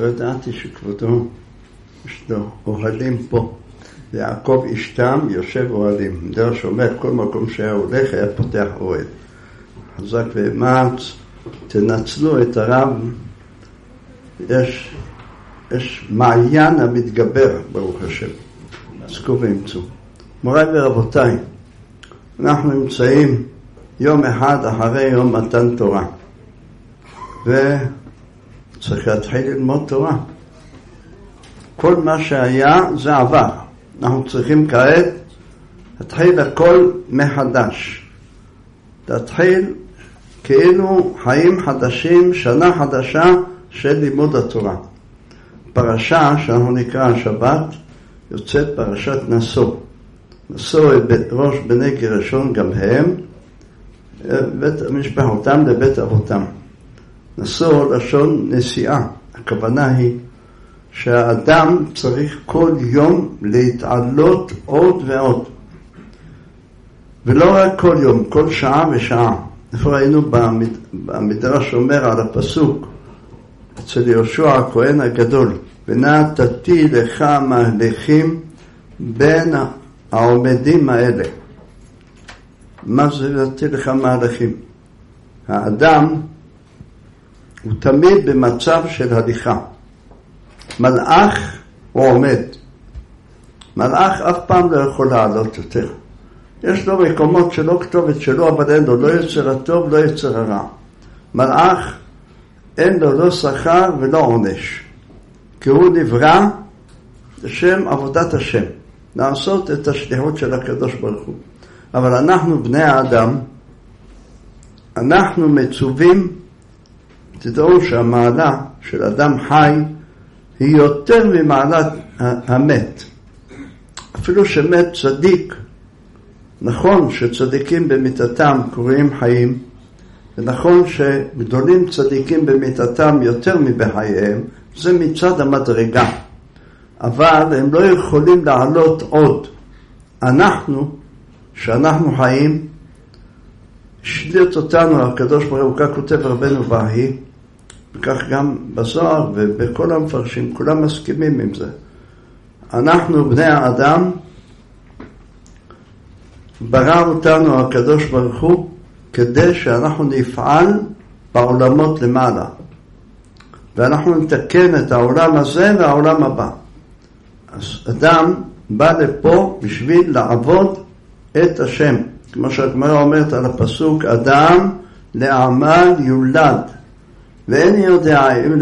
לא ידעתי שכבודו יש לו אוהלים פה. יעקב אשתם יושב אוהלים. דרש אומר, כל מקום שהיה הולך היה פותח אוהל. חזק ואמץ, תנצלו את הרב. יש מעיין המתגבר, ברוך השם. עסקו ואמצו. מוריי ורבותיי, אנחנו נמצאים יום אחד אחרי יום מתן תורה. וצריך להתחיל ללמוד תורה. כל מה שהיה זה עבר. אנחנו צריכים כעת להתחיל הכל מחדש. להתחיל כאילו חיים חדשים, שנה חדשה של לימוד התורה. פרשה שאנחנו נקרא השבת יוצאת פרשת נשוא. נשוא ראש בני גרשון גם הם, משפחותם לבית אבותם. נשוא לשון נסיעה. הכוונה היא שהאדם צריך כל יום להתעלות עוד ועוד. ולא רק כל יום, כל שעה ושעה. איפה ראינו במדרש אומר על הפסוק אצל יהושע הכהן הגדול, ונתתי לך מהלכים בין העומדים האלה. מה זה נתתי לך מהלכים? האדם הוא תמיד במצב של הליכה. מלאך הוא עומד. מלאך אף פעם לא יכול לעלות יותר. יש לו מקומות שלא כתובת שלו, אבל אין לו לא יצר הטוב, לא יצר הרע. מלאך אין לו לא שכר ולא עונש. כי הוא נברא לשם עבודת השם. לעשות את השליחות של הקדוש ברוך הוא. אבל אנחנו בני האדם, אנחנו מצווים, תדעו שהמעלה של אדם חי היא יותר ממעלת המת. אפילו שמת צדיק, נכון שצדיקים במיתתם קוראים חיים, ונכון שגדולים צדיקים במיתתם יותר מבחייהם, זה מצד המדרגה. אבל הם לא יכולים לעלות עוד. אנחנו, שאנחנו חיים, שליט אותנו הקדוש ברוך הוא, כך כותב רבנו בהי, וכך גם בזוהר ובכל המפרשים, כולם מסכימים עם זה. אנחנו בני האדם, ברא אותנו הקדוש ברוך הוא, כדי שאנחנו נפעל בעולמות למעלה. ואנחנו נתקן את העולם הזה והעולם הבא. אז אדם בא לפה בשביל לעבוד את השם. כמו שהגמרא אומרת על הפסוק, אדם לעמל יולד. ואין יודע אם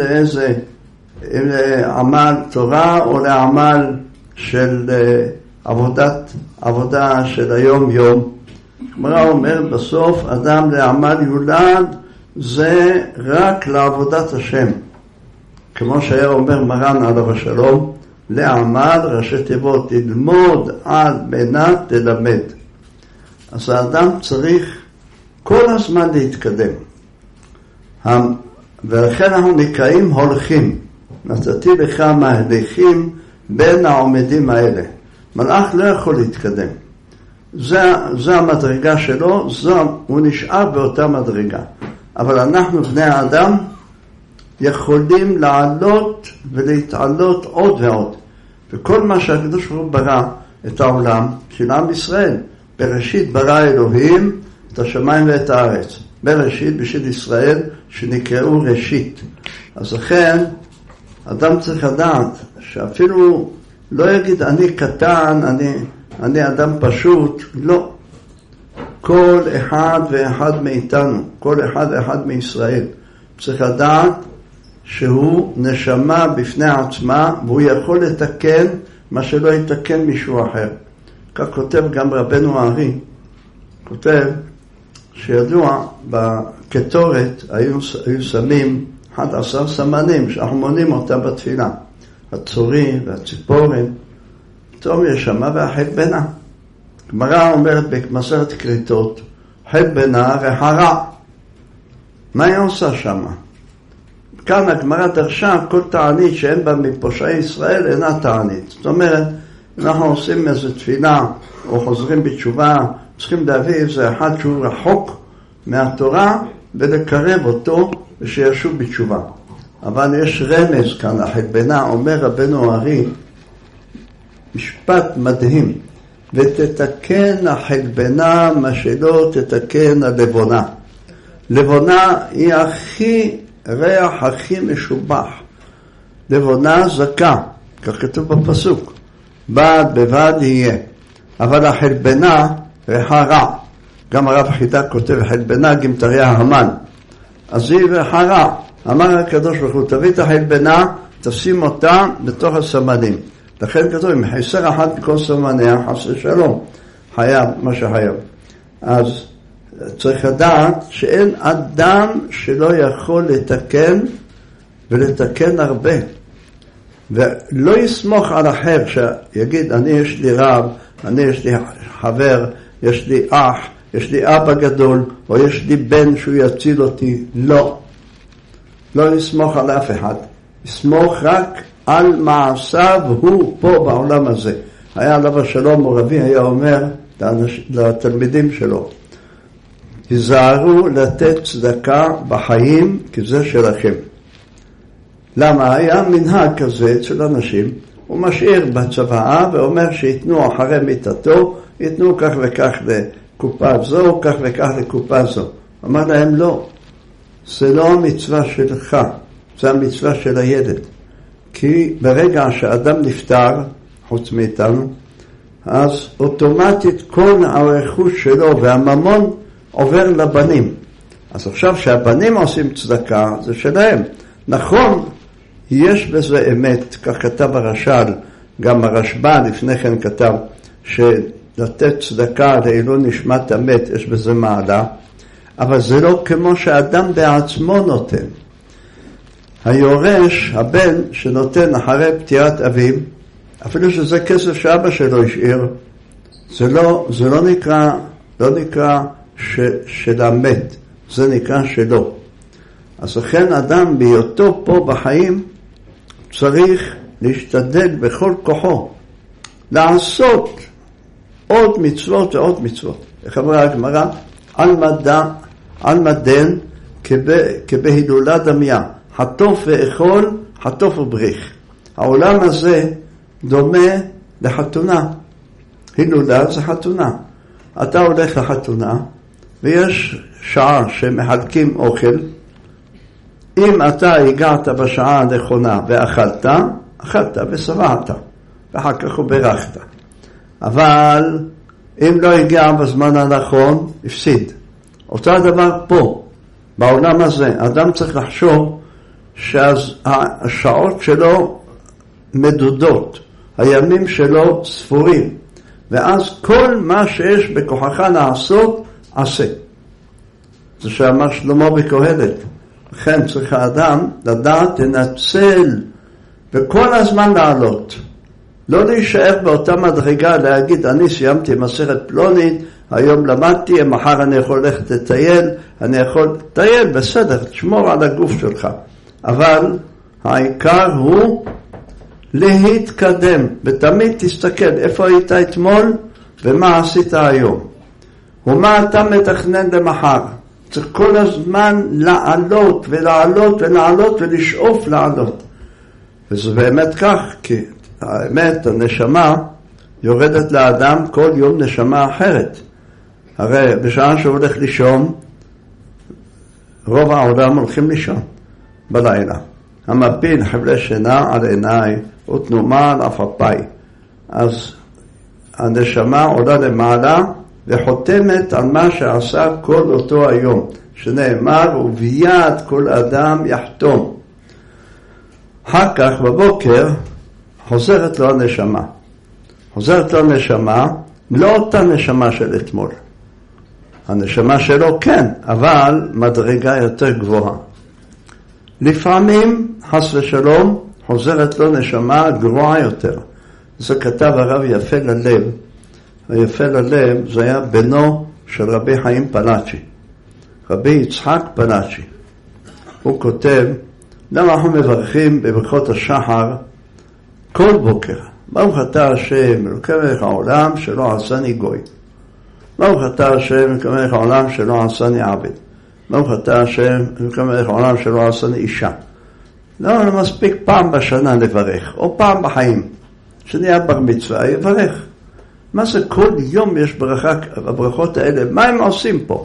לעמל תורה או לעמל של עבודה של היום יום. הגמרא אומרת בסוף, אדם לעמל יולד זה רק לעבודת השם. כמו שהיה אומר מרן עליו השלום, לעמל ראשי תיבות, ללמוד על מנת ללמד. אז האדם צריך כל הזמן להתקדם. ולכן אנחנו נקראים הולכים. נתתי לך מהלכים בין העומדים האלה. מלאך לא יכול להתקדם. זה המדרגה שלו, הוא נשאר באותה מדרגה. אבל אנחנו בני האדם יכולים לעלות ולהתעלות עוד ועוד. וכל מה שהקדוש ברוך הוא ברא את העולם של עם ישראל. בראשית ברא אלוהים את השמיים ואת הארץ. בראשית בשביל ישראל שנקראו ראשית. אז לכן אדם צריך לדעת שאפילו לא יגיד אני קטן, אני אדם פשוט, לא. כל אחד ואחד מאיתנו, כל אחד ואחד מישראל צריך לדעת שהוא נשמה בפני עצמה והוא יכול לתקן מה שלא יתקן מישהו אחר. כך כותב גם רבנו הארי, כותב שידוע בקטורת היו שמים 11 סמנים שאנחנו מונים אותם בתפילה. הצורי והציפורן, פתאום יש שמה והחל בנה. גמרא אומרת במסכת כריתות, חל בנה רחרה. מה היא עושה שמה? כאן הגמרא דרשה כל תענית שאין בה מפושעי ישראל אינה תענית. זאת אומרת, אנחנו עושים איזו תפילה או חוזרים בתשובה, צריכים להביא איזה אחד שהוא רחוק מהתורה ולקרב אותו ושישוב בתשובה. אבל יש רמז כאן, החלבנה, אומר רבנו ארי, משפט מדהים, ותתקן החלבנה מה שלא תתקן הלבונה. לבונה היא ריח הכי משובח. לבונה זכה, כך כתוב בפסוק, בד בבד יהיה. אבל החלבנה ריחה רע. גם הרב חידה כותב, חלבנה גמטריה המן. אז היא ריחה רע. אמר הקדוש ברוך הוא, תביא את החלבנה, תשים אותה בתוך הסמנים. לכן כתוב, אם חסר אחת מכל סמניה, חסר שלום. חייב, מה שחייב. אז צריך לדעת שאין אדם שלא יכול לתקן ולתקן הרבה. ולא יסמוך על אחר שיגיד, אני יש לי רב, אני יש לי חבר, יש לי אח, יש לי אבא גדול, או יש לי בן שהוא יציל אותי. לא. לא יסמוך על אף אחד. יסמוך רק על מעשיו הוא פה בעולם הזה. היה עליו השלום מורבי, היה אומר לתלמידים שלו, תיזהרו לתת צדקה בחיים, כי זה שלכם. למה? היה מנהג כזה אצל אנשים, הוא משאיר בצוואה ואומר שיתנו אחרי מיתתו, יתנו כך וכך לקופה זו, כך וכך לקופה זו. אמר להם לא, זה לא המצווה שלך, זה המצווה של הילד. כי ברגע שאדם נפטר, חוץ מאיתנו, אז אוטומטית כל הרכוש שלו והממון עובר לבנים. אז עכשיו שהבנים עושים צדקה, זה שלהם. נכון, יש בזה אמת, כך כתב הרש"ל, גם הרשב"א לפני כן כתב, שלתת צדקה לעילוי נשמת המת, יש בזה מעלה, אבל זה לא כמו שאדם בעצמו נותן. היורש, הבן שנותן אחרי פטירת אביו, אפילו שזה כסף שאבא שלו השאיר, זה לא נקרא של המת, זה נקרא שלו. אז לכן אדם בהיותו פה בחיים צריך להשתדל בכל כוחו לעשות עוד מצוות ועוד מצוות. איך אמרה הגמרא? על מדן כבהילולה דמיה, חטוף ואכול, חטוף ובריך. העולם הזה דומה לחתונה. הילולה זה חתונה. אתה הולך לחתונה ויש שעה שמחלקים אוכל. אם אתה הגעת בשעה הנכונה ואכלת, אכלת ושבעת, ואחר כך הוא ברכת. אבל אם לא הגיע בזמן הנכון, הפסיד. אותו הדבר פה, בעולם הזה. אדם צריך לחשוב שהשעות שלו מדודות, הימים שלו ספורים, ואז כל מה שיש בכוחך לעשות, עשה. זה שאמר שלמה בקהלת. לכן צריך האדם לדעת לנצל וכל הזמן לעלות. לא להישאר באותה מדרגה להגיד, אני סיימתי מסכת פלונית, היום למדתי, מחר אני יכול ללכת לטייל, אני יכול לטייל, בסדר, תשמור על הגוף שלך. אבל העיקר הוא להתקדם, ותמיד תסתכל איפה היית אתמול ומה עשית היום. ומה אתה מתכנן למחר. צריך כל הזמן לעלות ולעלות ולעלות ולשאוף לעלות. וזה באמת כך, כי האמת, הנשמה יורדת לאדם כל יום נשמה אחרת. הרי בשעה שהוא הולך לישון, רוב העולם הולכים לישון בלילה. המפיל חבלי שינה על עיניי ותנומה על עפעפיי. אז הנשמה עולה למעלה וחותמת על מה שעשה כל אותו היום, שנאמר וביד כל אדם יחתום. אחר כך בבוקר חוזרת לו הנשמה. חוזרת לו הנשמה, לא אותה נשמה של אתמול. הנשמה שלו כן, אבל מדרגה יותר גבוהה. לפעמים, חס ושלום, חוזרת לו נשמה גבוהה יותר. זה כתב הרב יפה ללב. היפה ללב זה היה בנו של רבי חיים פלאצ'י. רבי יצחק פלאצ'י. הוא כותב, למה אנחנו מברכים בברכות השחר כל בוקר? ברוך אתה השם, אלוקי מלך העולם שלא עשני גוי. ברוך אתה השם, אלוקי מלך העולם שלא עשני עבד. ברוך אתה השם, אלוקי מלך העולם שלא עשני אישה. לא מספיק פעם בשנה לברך, או פעם בחיים, שנהיה בר מצווה, יברך. מה זה כל יום יש ברכה, הברכות האלה, מה הם עושים פה?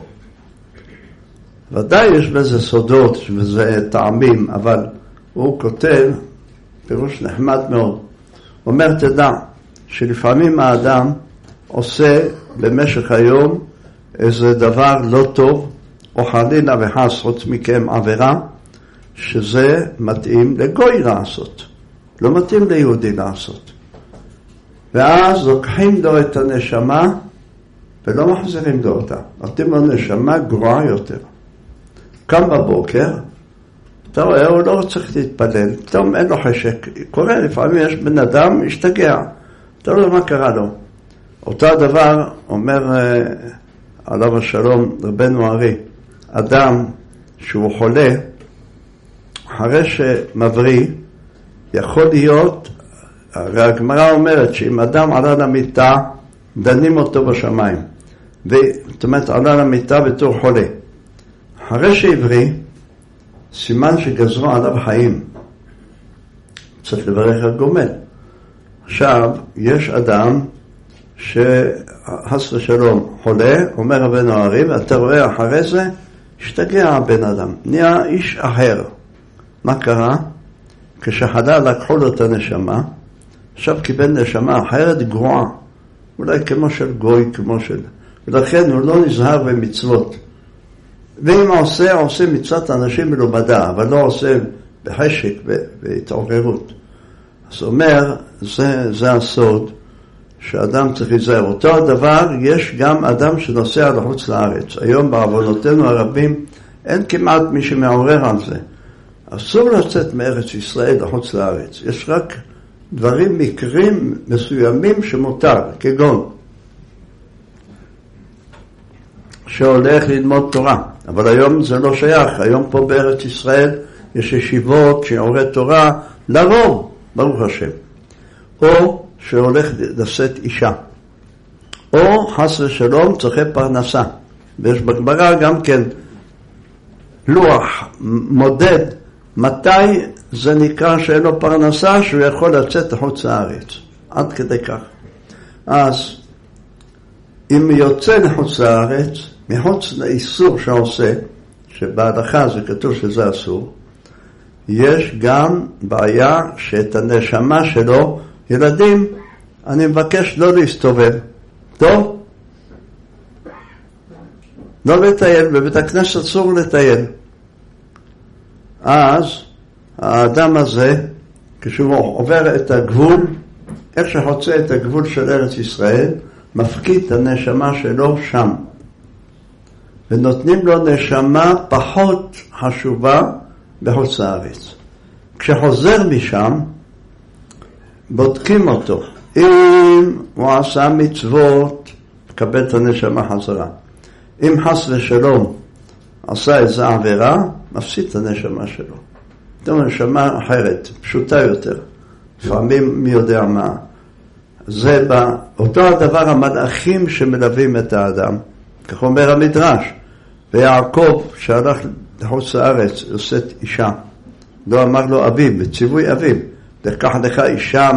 ודאי יש בזה סודות וזה טעמים, אבל הוא כותב פירוש נחמד מאוד. הוא אומר, תדע שלפעמים האדם עושה במשך היום איזה דבר לא טוב, או חלילה וחס חוץ מכם עבירה, שזה מתאים לגוי לעשות, לא מתאים ליהודי לעשות. ואז לוקחים לו את הנשמה ולא מחזירים לו אותה. נותנים לו נשמה גרועה יותר. קם בבוקר, אתה רואה, הוא לא צריך להתפלל, פתאום אין לו חשק. קורה, לפעמים יש בן אדם, משתגע. אתה לא יודע מה קרה לו. אותו הדבר אומר עליו השלום רבנו ארי, אדם שהוא חולה, אחרי שמבריא, יכול להיות, הרי הגמרא אומרת שאם אדם עלה למיטה, דנים אותו בשמיים. זאת אומרת, עלה למיטה בתור חולה. אחרי שהבריא, סימן שגזרו עליו חיים. צריך לברך הגומל. עכשיו, יש אדם שחס ושלום חולה, אומר רבנו ארי, ואתה רואה אחרי זה, השתגע הבן אדם, נהיה איש אחר. מה קרה? כשחלה לקחו לו את הנשמה, עכשיו קיבל נשמה אחרת גרועה, אולי כמו של גוי, כמו של... ולכן הוא לא נזהר במצוות. ואם עושה מצוות אנשים מלומדה, אבל לא עושה בחשק והתעוררות. אז אומר, זה הסוד שאדם צריך להיזהר. אותו הדבר, יש גם אדם שנוסע לחוץ לארץ. היום בעוונותינו הרבים, אין כמעט מי שמעורר על זה. אסור לצאת מארץ ישראל לחוץ לארץ. יש רק דברים, מקרים מסוימים שמותר, כגון שהולך ללמוד תורה. אבל היום זה לא שייך. היום פה בארץ ישראל יש ישיבות שיעורי תורה לרוב, ברוך השם. או שהולך לשאת אישה. או חס ושלום צריכי פרנסה. ויש בגמרא גם כן לוח מודד מתי זה נקרא שאין לו פרנסה, שהוא יכול לצאת לחוץ לארץ. עד כדי כך. אז אם יוצא לחוץ לארץ, מחוץ לאיסור שעושה, שבהלכה זה כתוב שזה אסור, יש גם בעיה שאת הנשמה שלו, ילדים, אני מבקש לא להסתובב. טוב? לא לטייל, בבית הכנסת אסור לטייל. אז האדם הזה, כשהוא עובר את הגבול, איך שחוצה את הגבול של ארץ ישראל, מפקיד את הנשמה שלו שם. ונותנים לו נשמה פחות חשובה בחוץ לארץ. כשחוזר משם, בודקים אותו. אם הוא עשה מצוות, מקבל את הנשמה חזרה. אם חס ושלום עשה איזו עבירה, מפסיד את הנשמה שלו. זאת אומרת, נשמה אחרת, פשוטה יותר. לפעמים מי יודע מה. זה אותו הדבר המלאכים שמלווים את האדם. כך אומר המדרש. ויעקב שהלך לחוץ לארץ, יוסט אישה. לא אמר לו אביו, בציווי אביו. לקח לך אישה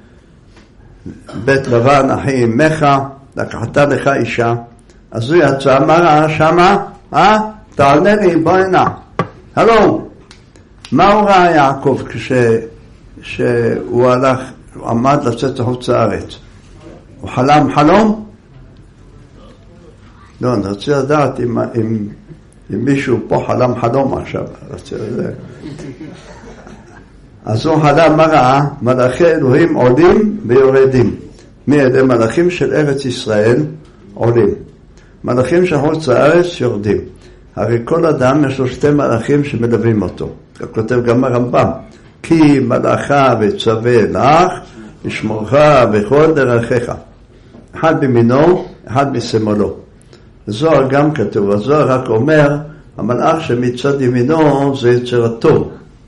מבית לבן, אחי אמך, לקחת לך אישה. אז הוא יצא, אמר שמה, תענה לי, בוא הנה. הלו, מה הוא ראה יעקב כשהוא הלך, הוא עמד לצאת לחוץ לארץ? הוא חלם חלום? לא, אני רוצה לדעת אם מישהו פה חלם חלום עכשיו. אז הוא חלם מה ראה? מלאכי אלוהים עולים ויורדים. מי אלה? מלאכים של ארץ ישראל עולים. מלאכים של חוץ לארץ יורדים. הרי כל אדם יש לו שתי מלאכים שמלווים אותו. כותב גם הרמב"ם. כי מלאכה וצווה לך, לשמורך בכל דרכיך. אחד בימינו, אחד משמאלו. הזוהר גם כתוב. הזוהר רק אומר, המלאך שמצד ימינו זה יצר הטוב.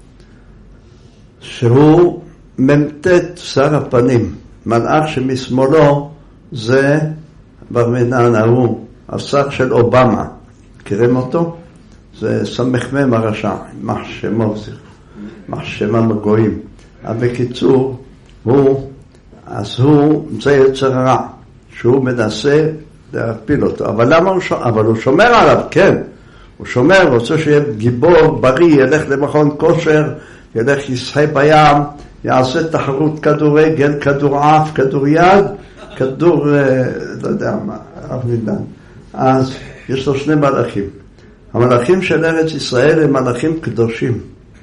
שהוא ממתת שר הפנים. מלאך שמשמאלו זה בר מינן ההוא, השר של אובמה. מכירים אותו? זה סמ"ם הרשע, יימח שמו. מחשב הגויים. אבל בקיצור, זה יצר רע, שהוא מנסה להפיל אותו. אבל למה הוא שומר עליו? כן. הוא שומר, רוצה שיהיה גיבור בריא, ילך למכון כושר, ילך ישחה בים, יעשה תחרות כדורגל, כדורעף, כדור יד, כדור, לא יודע מה, אף נידן. אז יש לו שני מלאכים. המלאכים של ארץ ישראל הם מלאכים קדושים.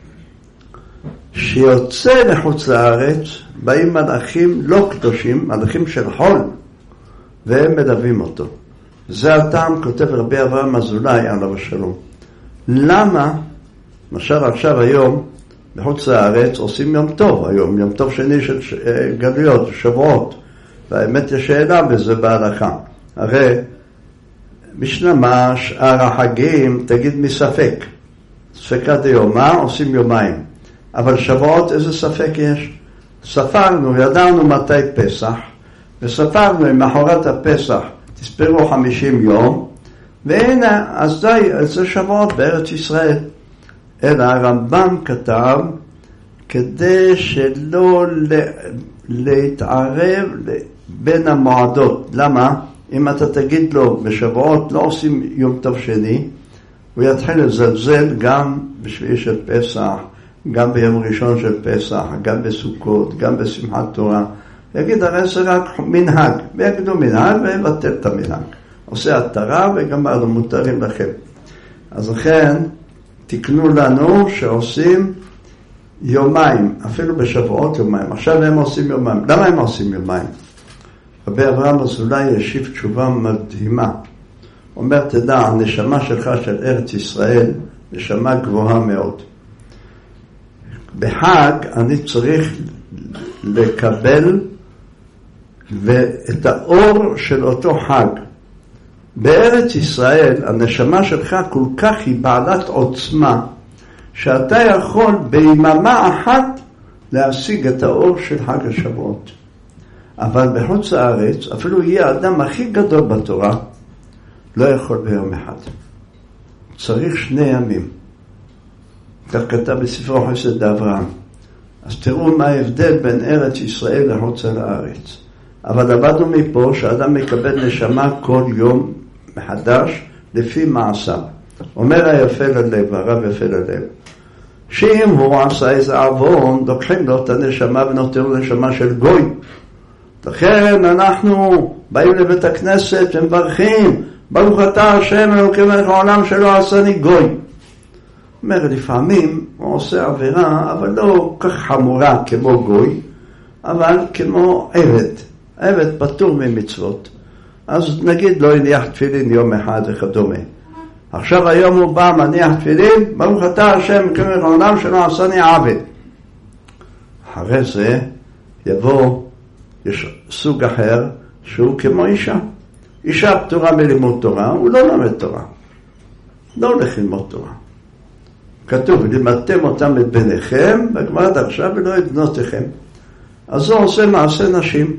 שיוצא מחוץ לארץ, באים מלאכים לא קדושים, מלאכים של חול, והם מלווים אותו. זה הטעם, כותב רבי אברהם אזולאי עליו השלום. למה, למשל עכשיו היום, בחוץ לארץ עושים יום טוב היום, יום טוב שני של גלויות, שבועות, והאמת יש שאלה בזה בהלכה. הרי בשלמה שאר החגים תגיד מספק, ספקה דיומא עושים יומיים, אבל שבועות איזה ספק יש? ספרנו, ידענו מתי פסח, וספרנו עם אחרת הפסח, תספרו 50 יום, והנה, אז די, זה שבועות בארץ ישראל. אלא הרמב"ם כתב, כדי שלא להתערב בין המועדות. למה? אם אתה תגיד לו בשבועות לא עושים יום טוב שני, הוא יתחיל לזלזל גם בשביעי של פסח, גם ביום ראשון של פסח, גם בסוכות, גם בשמחת תורה. יגיד, הרי זה רק מנהג, ויגידו מנהג ויבטל את המנהג. עושה התרה וגמרנו, מותרים לכם. אז לכן, תקנו לנו שעושים יומיים, אפילו בשבועות יומיים. עכשיו הם עושים יומיים. למה הם עושים יומיים? רבי אברהם אזולאי ישיב תשובה מדהימה. אומר, תדע, הנשמה שלך של ארץ ישראל, נשמה גבוהה מאוד. בחג אני צריך לקבל את האור של אותו חג. בארץ ישראל הנשמה שלך כל כך היא בעלת עוצמה, שאתה יכול ביממה אחת להשיג את האור של חג השבועות. אבל בחוץ לארץ, אפילו יהיה האדם הכי גדול בתורה, לא יכול ביום אחד. צריך 2 ימים. כך כתב בספרו חסד אברהם. אז תראו מה ההבדל בין ארץ ישראל לחוץ לארץ. אבל עבדנו מפה שאדם מקבל נשמה כל יום מחדש לפי מעשיו. אומר היפה ללב, הרב יפה ללב, שאם הוא עשה איזה עוון, לוקחים לו את הנשמה ונותנים לו נשמה של גוי. לכן אנחנו באים לבית הכנסת ומברכים, ברוך אתה השם אלוקים מלך העולם שלא עשני גוי. אומר, לפעמים הוא עושה עבירה, אבל לא כך חמורה כמו גוי, אבל כמו עבד. עבד פטור ממצוות. אז נגיד לא יניח תפילין יום אחד וכדומה. עכשיו היום הוא בא מניח תפילין, ברוך אתה השם אלוקים מלך העולם שלא עשני עבד. אחרי זה יבוא, יש סוג אחר שהוא כמו אישה. אישה פטורה מלימוד תורה, הוא לא לומד תורה. לא הולך ללמוד תורה. כתוב, לימדתם אותם את בניכם, בגמרא עכשיו ולא את בנותיכם. אז זה עושה מעשה נשים.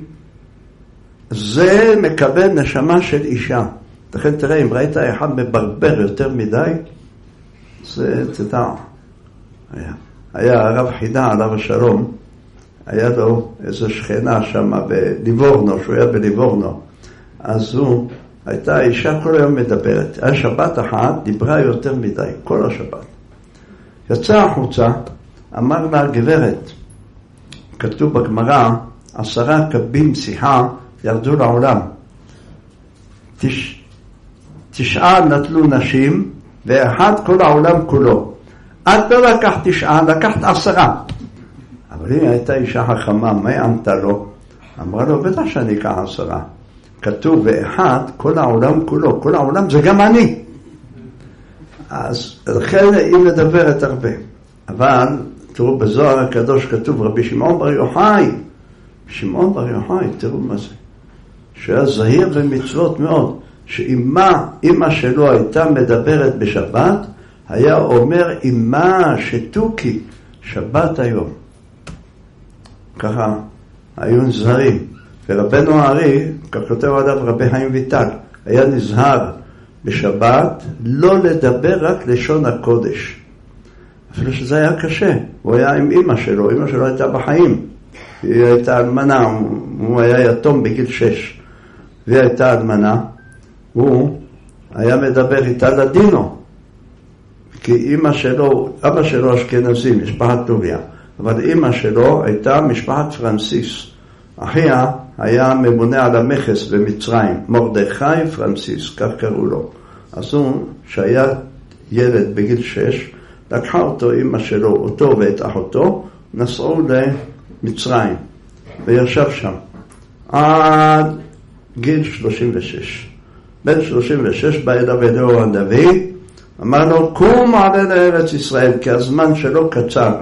זה מקבל נשמה של אישה. לכן תראה, אם ראית אחד מברבר יותר מדי, זה תדע. היה הרב חידה עליו השלום, היה לו איזו שכנה שם בליבורנו, שהוא היה בליבורנו. אז הוא, הייתה אישה כל היום מדברת. היה שבת אחת, דיברה יותר מדי, כל השבת. יצא החוצה, אמר לה, גברת, כתוב בגמרא, 10 קבין שיחה ירדו לעולם. 9 נטלו נשים, ואחד כל העולם כולו. את לא לקחת 9, לקחת 10. אבל היא הייתה אישה חכמה, מה היא ענתה לו? אמרה לו, בטח שאני אקח 10. כתוב, ואחד כל העולם כולו, כל העולם זה גם אני. אז לכן היא מדברת הרבה. אבל, תראו, בזוהר הקדוש כתוב, רבי שמעון בר יוחאי, שמעון בר יוחאי, תראו מה זה. שהיה זהיר במצוות מאוד, שאמא שלו הייתה מדברת בשבת, היה אומר, אמא שתוקי, שבת היום. ככה, היו נזהרים. ורבנו הארי, כך כותב עליו רבי חיים ויטל, היה נזהר בשבת לא לדבר רק לשון הקודש. אפילו שזה היה קשה. הוא היה עם אמא שלו הייתה בחיים. היא הייתה אלמנה, הוא היה יתום בגיל 6. והיא הייתה אלמנה, הוא היה מדבר איתה לדינו. כי אבא שלו אשכנזי, משפחת טוביה. אבל אמא שלו הייתה משפחת פרנסיס. אחיה היה ממונה על המכס במצרים, מרדכי פרנסיס, כך קראו לו. אז הוא, שהיה ילד בגיל 6, לקחה אותו, אמא שלו, אותו ואת אחותו, נסעו למצרים, וישב שם עד גיל 36. בן 36 בא אליו הנביא, אמר לו, קום עלה לארץ ישראל, כי הזמן שלו קצר.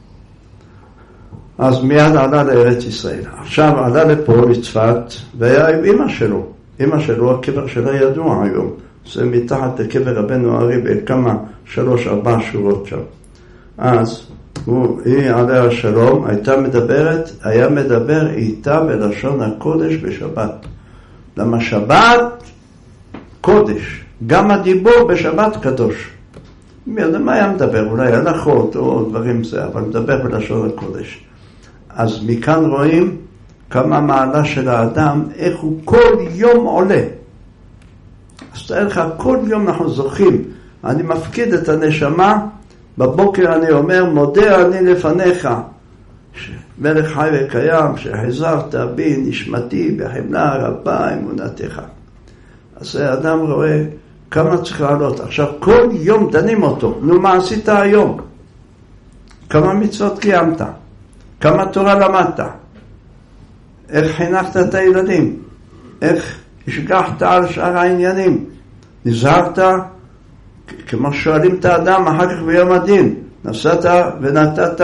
אז מיד עלה לארץ ישראל. עכשיו עלה לפה לצפת, והיה עם אמא שלו. אמא שלו, הקבר שלה ידוע היום. זה מתחת לקבר רבנו הארי, בכמה 3-4 שורות שם. אז היא עליה השלום, היה מדבר איתה בלשון הקודש בשבת. למה שבת קודש, גם הדיבור בשבת קדוש. מה היה מדבר? אולי הלכות או דברים זה, אבל מדבר בלשון הקודש. אז מכאן רואים כמה מעלה של האדם, איך הוא כל יום עולה. אז תאר לך, כל יום אנחנו זוכים. אני מפקיד את הנשמה, בבוקר אני אומר, מודה אני לפניך, מלך חי וקיים, שחזרת בי נשמתי בחמלה רבה אמונתך. אז האדם רואה כמה צריך לעלות. עכשיו, כל יום דנים אותו. נו, מה עשית היום? כמה מצוות קיימת? כמה תורה למדת? איך חינכת את הילדים? איך השגחת על שאר העניינים? נזהרת? כמו שואלים את האדם אחר כך ביום הדין. נסעת ונתת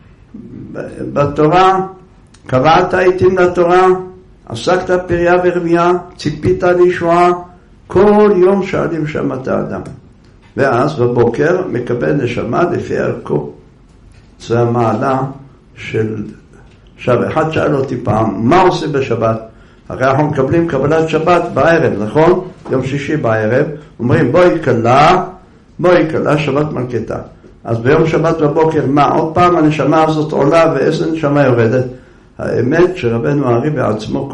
בתורה, קבעת עיתים לתורה, עסקת פריה ורבייה, ציפית לישועה, כל יום שואלים שם את האדם. ואז בבוקר מקבל נשמה לפי ערכו. זה המעלה של... עכשיו, אחד שאל אותי פעם, מה עושה בשבת? הרי אנחנו מקבלים קבלת שבת בערב, נכון? יום שישי בערב, אומרים בואי קלה שבת מלכתה. אז ביום שבת בבוקר, מה? עוד פעם הנשמה הזאת עולה ואיזה נשמה יורדת? האמת שרבנו הארי בעצמו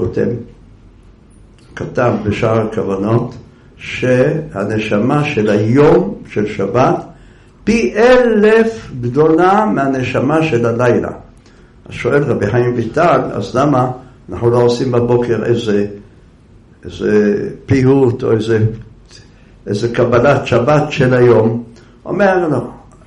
כתב בשאר הכוונות, שהנשמה של היום, של שבת, פי 1000 גדולה מהנשמה של הלילה. אז שואל רבי חיים ויטל, אז למה אנחנו לא עושים בבוקר איזה פיוט או איזה קבלת שבת של היום? אומר לו,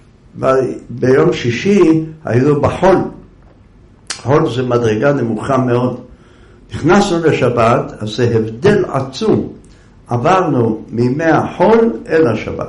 ביום שישי היינו בחול. חול זה מדרגה נמוכה מאוד. נכנסנו לשבת, אז זה הבדל עצום. עברנו מימי החול אל השבת.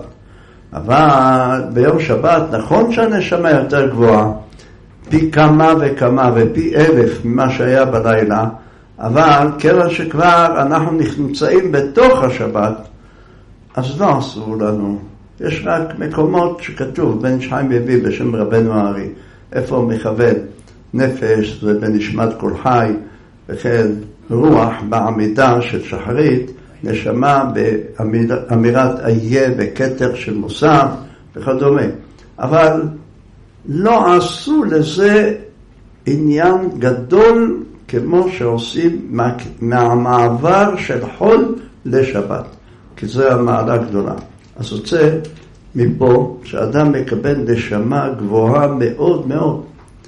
אבל ביום שבת, נכון שהנשמה יותר גבוהה, פי כמה וכמה ופי 1000 ממה שהיה בלילה, אבל כיוון שכבר אנחנו נמצאים בתוך השבת, אז לא אסור לנו. יש רק מקומות שכתוב, בן שחיים יביא בשם רבנו הארי, איפה הוא מכוון נפש, זה בנשמת כל חי, וכן רוח בעמידה של שחרית, נשמה באמירת איה וכתר של מוסף וכדומה. אבל לא עשו לזה עניין גדול כמו שעושים מהמעבר של חול לשבת, כי זה המעלה גדולה. אז יוצא מפה שאדם מקבל נשמה גבוהה מאוד מאוד,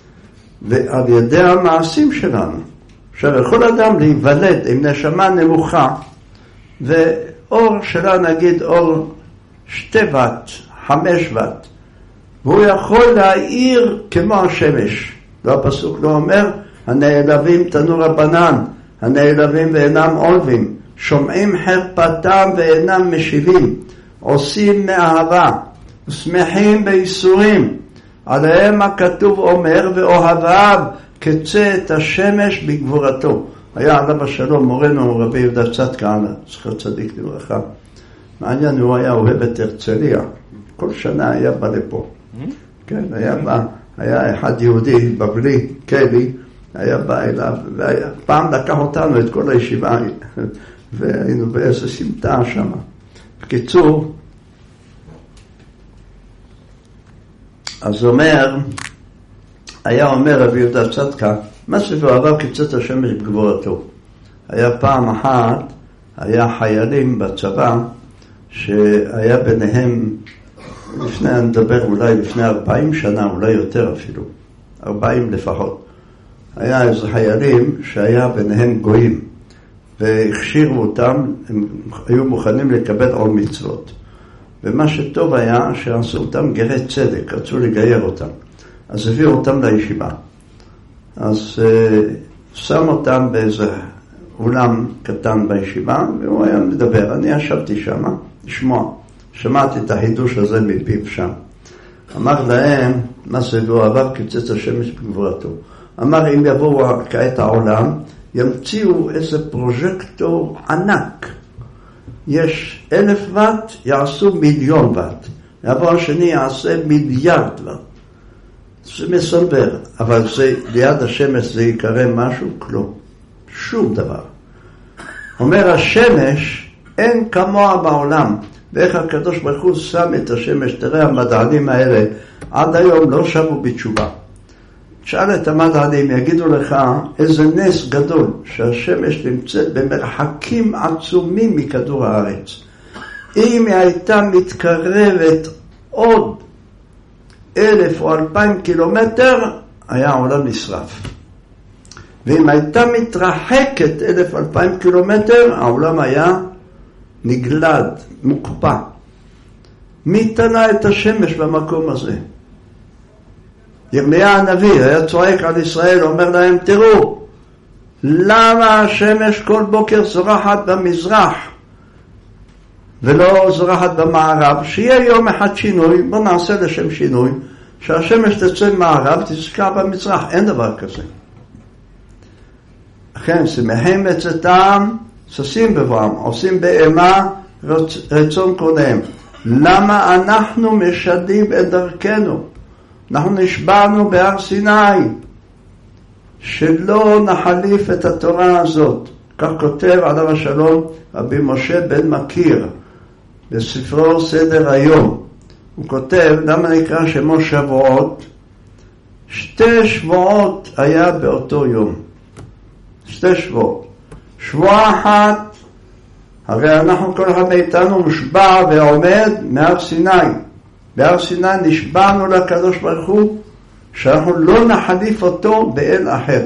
ועל ידי המעשים שלנו, שיכול אדם להיוולד עם נשמה נמוכה, ואור שלה נגיד אור 2 וט, 5 וט, והוא יכול להאיר כמו השמש. לא הפסוק לא אומר, הנעלבים תנו רבנן, הנעלבים ואינם עולבים, שומעים חרפתם ואינם משיבים, עושים מאהבה, ושמחים בייסורים, עליהם הכתוב אומר, ואוהביו קצה את השמש בגבורתו. היה עליו השלום, מורנו רבי יהודה צדקה, זכר צדיק לברכה. מעניין, הוא היה אוהב את הרצליה. כל שנה היה בא לפה. כן, היה אחד יהודי בבלי, קלי, היה בא אליו, פעם לקח אותנו את כל הישיבה, והיינו באיזה סמטה שם. בקיצור, אז היה אומר רבי יהודה צדקה, מה סביבו עבר קצת השמש בגבורתו. היה פעם אחת, היה חיילים בצבא, שהיה ביניהם, אני מדבר אולי לפני 40 שנה, אולי יותר אפילו, 40 לפחות. היה איזה חיילים שהיה ביניהם גויים, והכשירו אותם, הם היו מוכנים לקבל עוד מצוות. ומה שטוב היה שעשו אותם גרי צדק, רצו לגייר אותם. אז הביאו אותם לישיבה. אז שם אותם באיזה אולם קטן בישיבה, והוא היה מדבר. אני ישבתי שם, לשמוע. שמעתי את החידוש הזה מפיו שם. אמר להם, מה סביבו עבר קצת השמש בגבורתו. אמר, אם יבואו כעת העולם, ימציאו איזה פרוז'קטור ענק. יש 1,000 וט, יעשו 1,000,000 וט. יבוא השני יעשה 1,000,000,000 וט. זה מסבר, אבל זה, ליד השמש זה יקרה משהו? כלום. שום דבר. אומר השמש, אין כמוה בעולם. ואיך הקדוש ברוך הוא שם את השמש, תראה המדענים האלה, עד היום לא שבו בתשובה. תשאל את המדענים, יגידו לך איזה נס גדול, שהשמש נמצאת במרחקים עצומים מכדור הארץ. אם היא הייתה מתקרבת עוד 1,000 או 2,000 קילומטר, היה העולם נשרף. ואם הייתה מתרחקת 1,000 או 2,000 קילומטר, העולם היה נגלד, מוקפא. מי תלה את השמש במקום הזה? ירמיה הנביא היה צועק על ישראל, אומר להם, תראו, למה השמש כל בוקר זורחת במזרח ולא זורחת במערב? שיהיה יום אחד שינוי, בוא נעשה לשם שינוי, שהשמש תצא במערב, תזכה במזרח. אין דבר כזה. לכן, שמחים בצאתם, ששים בבואם, עושים באימה רצון קונם. למה אנחנו משדים את דרכנו? אנחנו נשבענו בהר סיני שלא נחליף את התורה הזאת. כך כותב עליו השלום רבי משה בן מכיר בספרו סדר היום. הוא כותב, למה נקרא שמו שבועות? 2 שבועות היה באותו יום. 2 שבועות. שבועה אחת, הרי אנחנו כל אחד מאיתנו מושבע ועומד מהר סיני. בהר סיני נשבענו לקדוש ברוך הוא שאנחנו לא נחליף אותו באל אחר.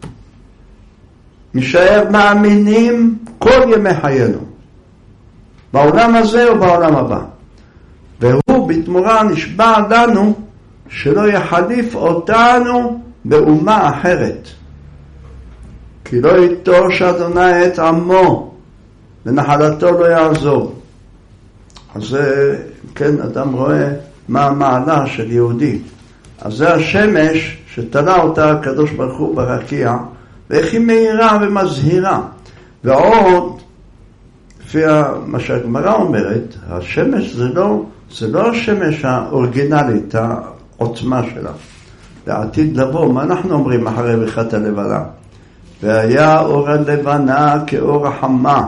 נשאר מאמינים כל ימי חיינו, בעולם הזה או בעולם הבא. והוא בתמורה נשבע לנו שלא יחליף אותנו באומה אחרת. כי לא יטוש אדוני את עמו ונחלתו לא יעזוב. אז כן, אדם רואה מה המעלה של יהודי. אז זה השמש שתלה אותה הקדוש ברוך הוא ברקיע, ואיך היא מהירה ומזהירה. ועוד, לפי מה שהגמרא אומרת, השמש זה לא השמש האורגינלית, העוצמה שלה. לעתיד לבוא, מה אנחנו אומרים אחרי ברכת הלבנה? והיה אור הלבנה כאור החמה.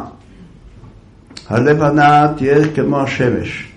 הלבנה תהיה כמו השמש.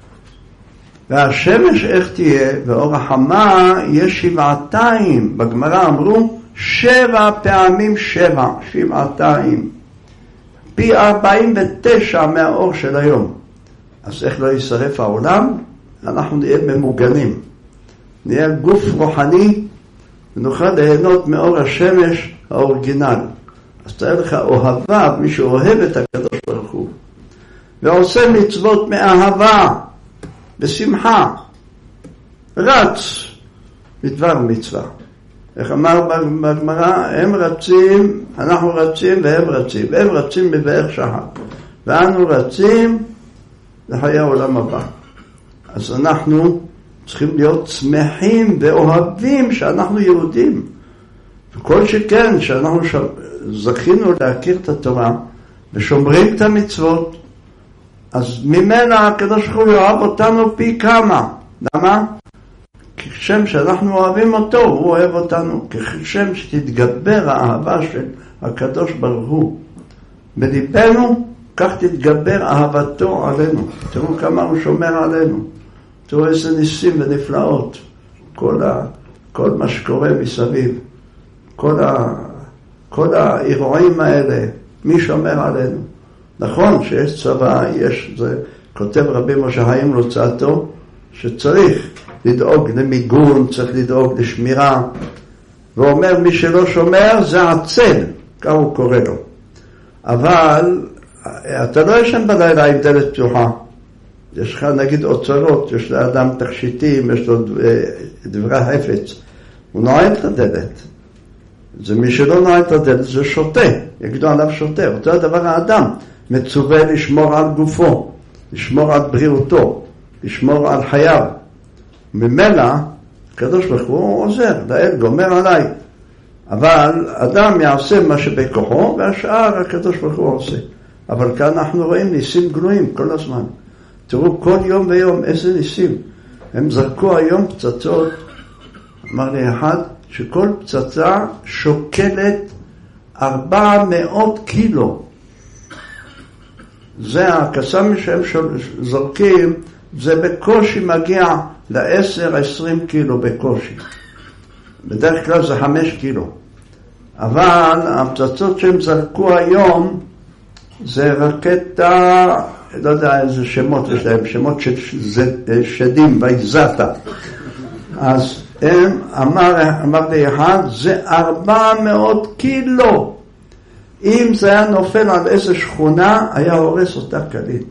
והשמש איך תהיה? ואור החמה יהיה 7 בגמרא אמרו 7 פעמים 7, 7. פי 49 מהאור של היום. אז איך לא יישרף העולם? אנחנו נהיה ממוגנים. נהיה גוף רוחני ונוכל ליהנות מאור השמש האורגינל. אז תראה לך אוהבה, מי שאוהב את הקדוש ברוך הוא ועושה מצוות מאהבה בשמחה, רץ בדבר מצווה. איך אמר בגמרא? הם רצים, אנחנו רצים והם רצים, והם רצים מבאר שחת ואנו רצים לחיי העולם הבא. אז אנחנו צריכים להיות שמחים ואוהבים שאנחנו יהודים, וכל שכן שאנחנו זכינו להכיר את התורה ושומרים את המצוות, אז ממנה הקדוש ברוך הוא יאהב אותנו פי כמה. למה? כשם שאנחנו אוהבים אותו, הוא אוהב אותנו. כשם שתתגבר האהבה של הקדוש ברוך הוא בליבנו, כך תתגבר אהבתו עלינו. תראו כמה הוא שומר עלינו. תראו איזה ניסים ונפלאות כל מה שקורה מסביב, כל האירועים האלה, מי שומר עלינו? נכון שיש צבא, זה כותב רבי משה חיים לוצאטו, שצריך לדאוג למיגון, צריך לדאוג לשמירה, ואומר מי שלא שומר זה עצל, כך הוא קורא לו. אבל אתה לא ישן בלילה עם דלת פתוחה. יש לך נגיד אוצרות, יש לאדם תכשיטים, יש לו דברי חפץ. הוא נועד את הדלת. זה מי שלא נועד את הדלת, זה שוטה. יגידו עליו שוטה. אותו הדבר האדם מצווה לשמור על גופו, לשמור על בריאותו, לשמור על חייו. ממילא, הקדוש ברוך הוא עוזר, לאל גומר עליי. אבל אדם יעשה מה שבכוחו, והשאר הקדוש ברוך הוא עושה. אבל כאן אנחנו רואים ניסים גלויים כל הזמן. תראו כל יום ויום איזה ניסים. הם זרקו היום פצצות, אמר לי אחד, שכל פצצה שוקלת 400 קילו. זה הקסאמים שהם זורקים, זה בקושי מגיע ל-10-20 קילו בקושי. בדרך כלל זה 5 קילו. אבל הפצצות שהם זרקו היום, זה רקטה, לא יודע איזה שמות יש להם, שמות של שדים, ויזתה. אז הם אמר לי אחד, זה 400 קילו. אם זה היה נופל על איזה שכונה, היה הורס אותה כליל.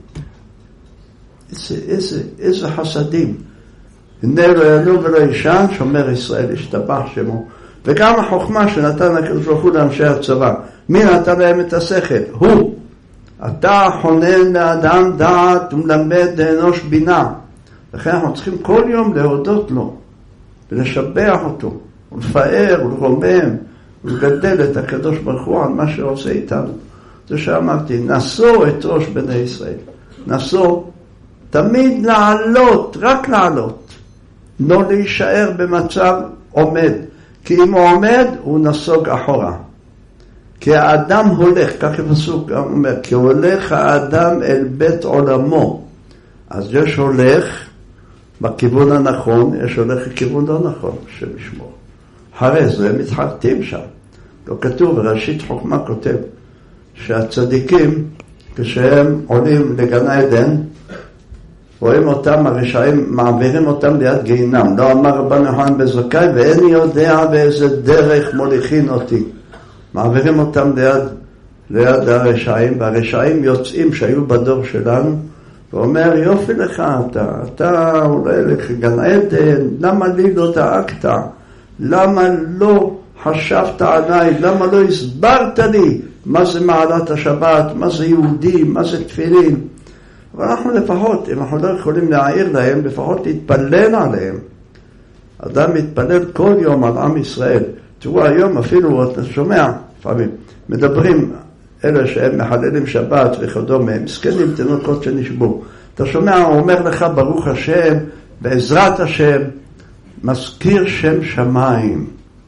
איזה חסדים. הנה לא ינום ולא ישן, שומר ישראל ישתבח שמו. וגם החוכמה שנתן הקדוש ברוך הוא לאנשי הצבא. מי נתן להם את השכל? הוא. אתה חונן לאדם דעת ומלמד לאנוש בינה. לכן אנחנו צריכים כל יום להודות לו, ולשבח אותו, ולפאר, ולרומם, ולגדל את הקדוש ברוך הוא על מה שעושה איתנו. זה שאמרתי, נשוא את ראש בני ישראל. נשוא, תמיד לעלות, רק לעלות. לא להישאר במצב עומד. כי אם הוא עומד, הוא נסוג אחורה. כי האדם הולך, כך הפסוק אומר, כי הולך האדם אל בית עולמו. אז יש הולך בכיוון הנכון, יש הולך לכיוון לא נכון, שמשמור. אחרי זה מתחרטים שם. לא כתוב, ראשית חוכמה כותב, שהצדיקים, כשהם עולים לגן עדן, רואים אותם, הרשעים מעבירים אותם ליד גיהינם. לא אמר רבן יוחנן בן זכאי, ואיני יודע באיזה דרך מוליכין אותי. מעבירים אותם ליד הרשעים, והרשעים יוצאים שהיו בדור שלנו, ואומר, יופי לך, אתה עולה לגן עדן, למה לי לא דאגת? למה לא חשבת עליי? למה לא הסברת לי מה זה מעלת השבת, מה זה יהודי, מה זה תפילין? אבל אנחנו לפחות, אם אנחנו לא יכולים להעיר להם, לפחות להתפלל עליהם. אדם מתפלל כל יום על עם ישראל. תראו היום אפילו, אתה שומע, לפעמים, מדברים אלה שהם מחללים שבת וכדומה, מסכנים תינוקות שנשבו. אתה שומע, הוא אומר לך ברוך השם, בעזרת השם, מזכיר שם שמיים.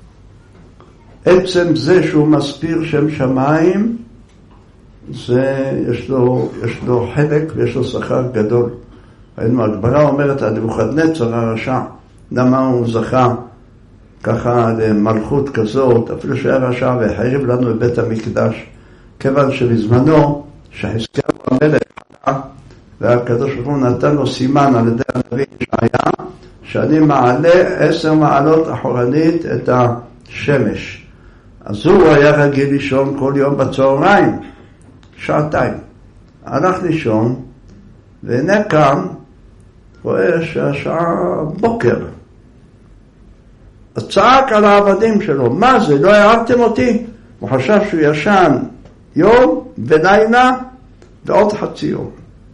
עצם זה שהוא מזכיר שם שמיים, זה יש לו חלק ויש לו שכר גדול. הגמרא אומרת על נבוכדנצר הרשע, למה הוא זכה ככה למלכות כזאת, אפילו שהיה רשע והחריב לנו את בית המקדש, כיוון שבזמנו שחזקיהו המלך והקדוש ברוך הוא נתן לו סימן על ידי הנביא ישעיה, שאני מעלה 10 מעלות אחורנית את השמש. אז הוא היה רגיל לישון כל יום בצהריים, 2 הלך לישון, והנה קם, רואה שהשעה בוקר. אז צעק על העבדים שלו, מה זה, לא הערתם אותי? הוא חשב שהוא ישן יום ולילה ועוד חצי יום.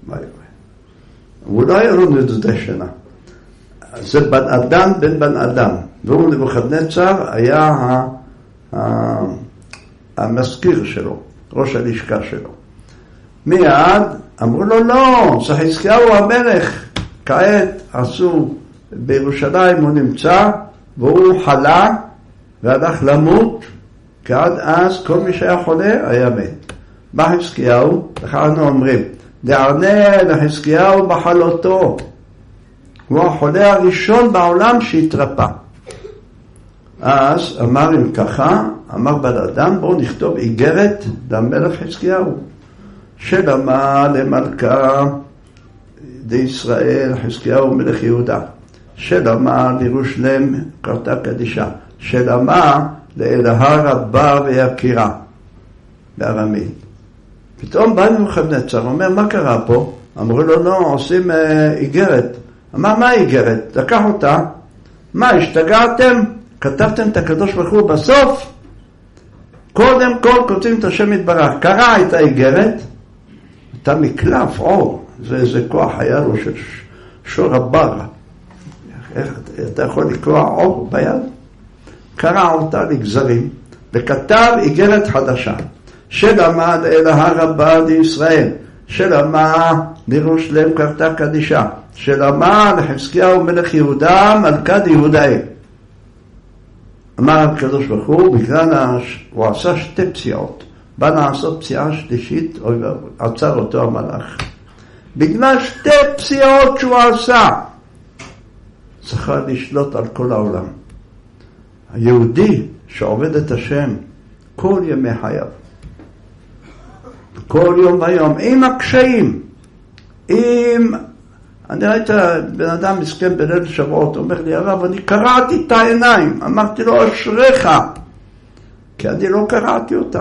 הוא לא היה לו נדודי שינה. זה בן אדם בן בן אדם. והוא נבוכדנצר היה המזכיר שלו, ראש הלשכה שלו. מיד אמרו לו, לא, זה חזקיהו המלך. כעת עשו בירושלים, הוא נמצא, והוא חלה והלך למות, כי עד אז כל מי שהיה חולה היה מת. בא חזקיהו, אנחנו אומרים, דענה לחזקיהו בחלותו. הוא החולה הראשון בעולם שהתרפא. אז אמר אם ככה, אמר בן אדם, בואו נכתוב איגרת למלך חזקיהו, שלמה למלכה דישראל חזקיהו מלך יהודה, שלמה לירושלם קרתה קדישה, שלמה לאלוהה רבה ויקירה, בארמית. פתאום בא נבוכדנצר, אומר מה קרה פה? אמרו לו לא, עושים איגרת. אמר מה איגרת? לקח אותה, מה השתגעתם? כתבתם את הקדוש ברוך הוא בסוף? קודם כל כותבים את השם יתברך. קרא את האיגרת, אתה מקלף אור, זה איזה כוח היה לו של שור הבר. איך אתה יכול לקרוא אור ביד? קרא אותה לגזרים וכתב איגרת חדשה, שלמה לאלוהה רבה לישראל, שלמה לירושלם קרתה קדישה, שלמה לחזקיהו מלך יהודה מלכת יהודאי. אמר הקדוש ברוך הוא, בגלל הוא עשה שתי פציעות, בא לעשות פציעה שלישית, עצר אותו המלאך. בגלל שתי פציעות שהוא עשה, זכה לשלוט על כל העולם. היהודי שעובד את השם כל ימי חייו, כל יום ויום, עם הקשיים, אני ראיתי בן אדם מסכן בליל שבועות, אומר לי הרב, אני קראתי את העיניים, אמרתי לו אשריך, כי אני לא קראתי אותם.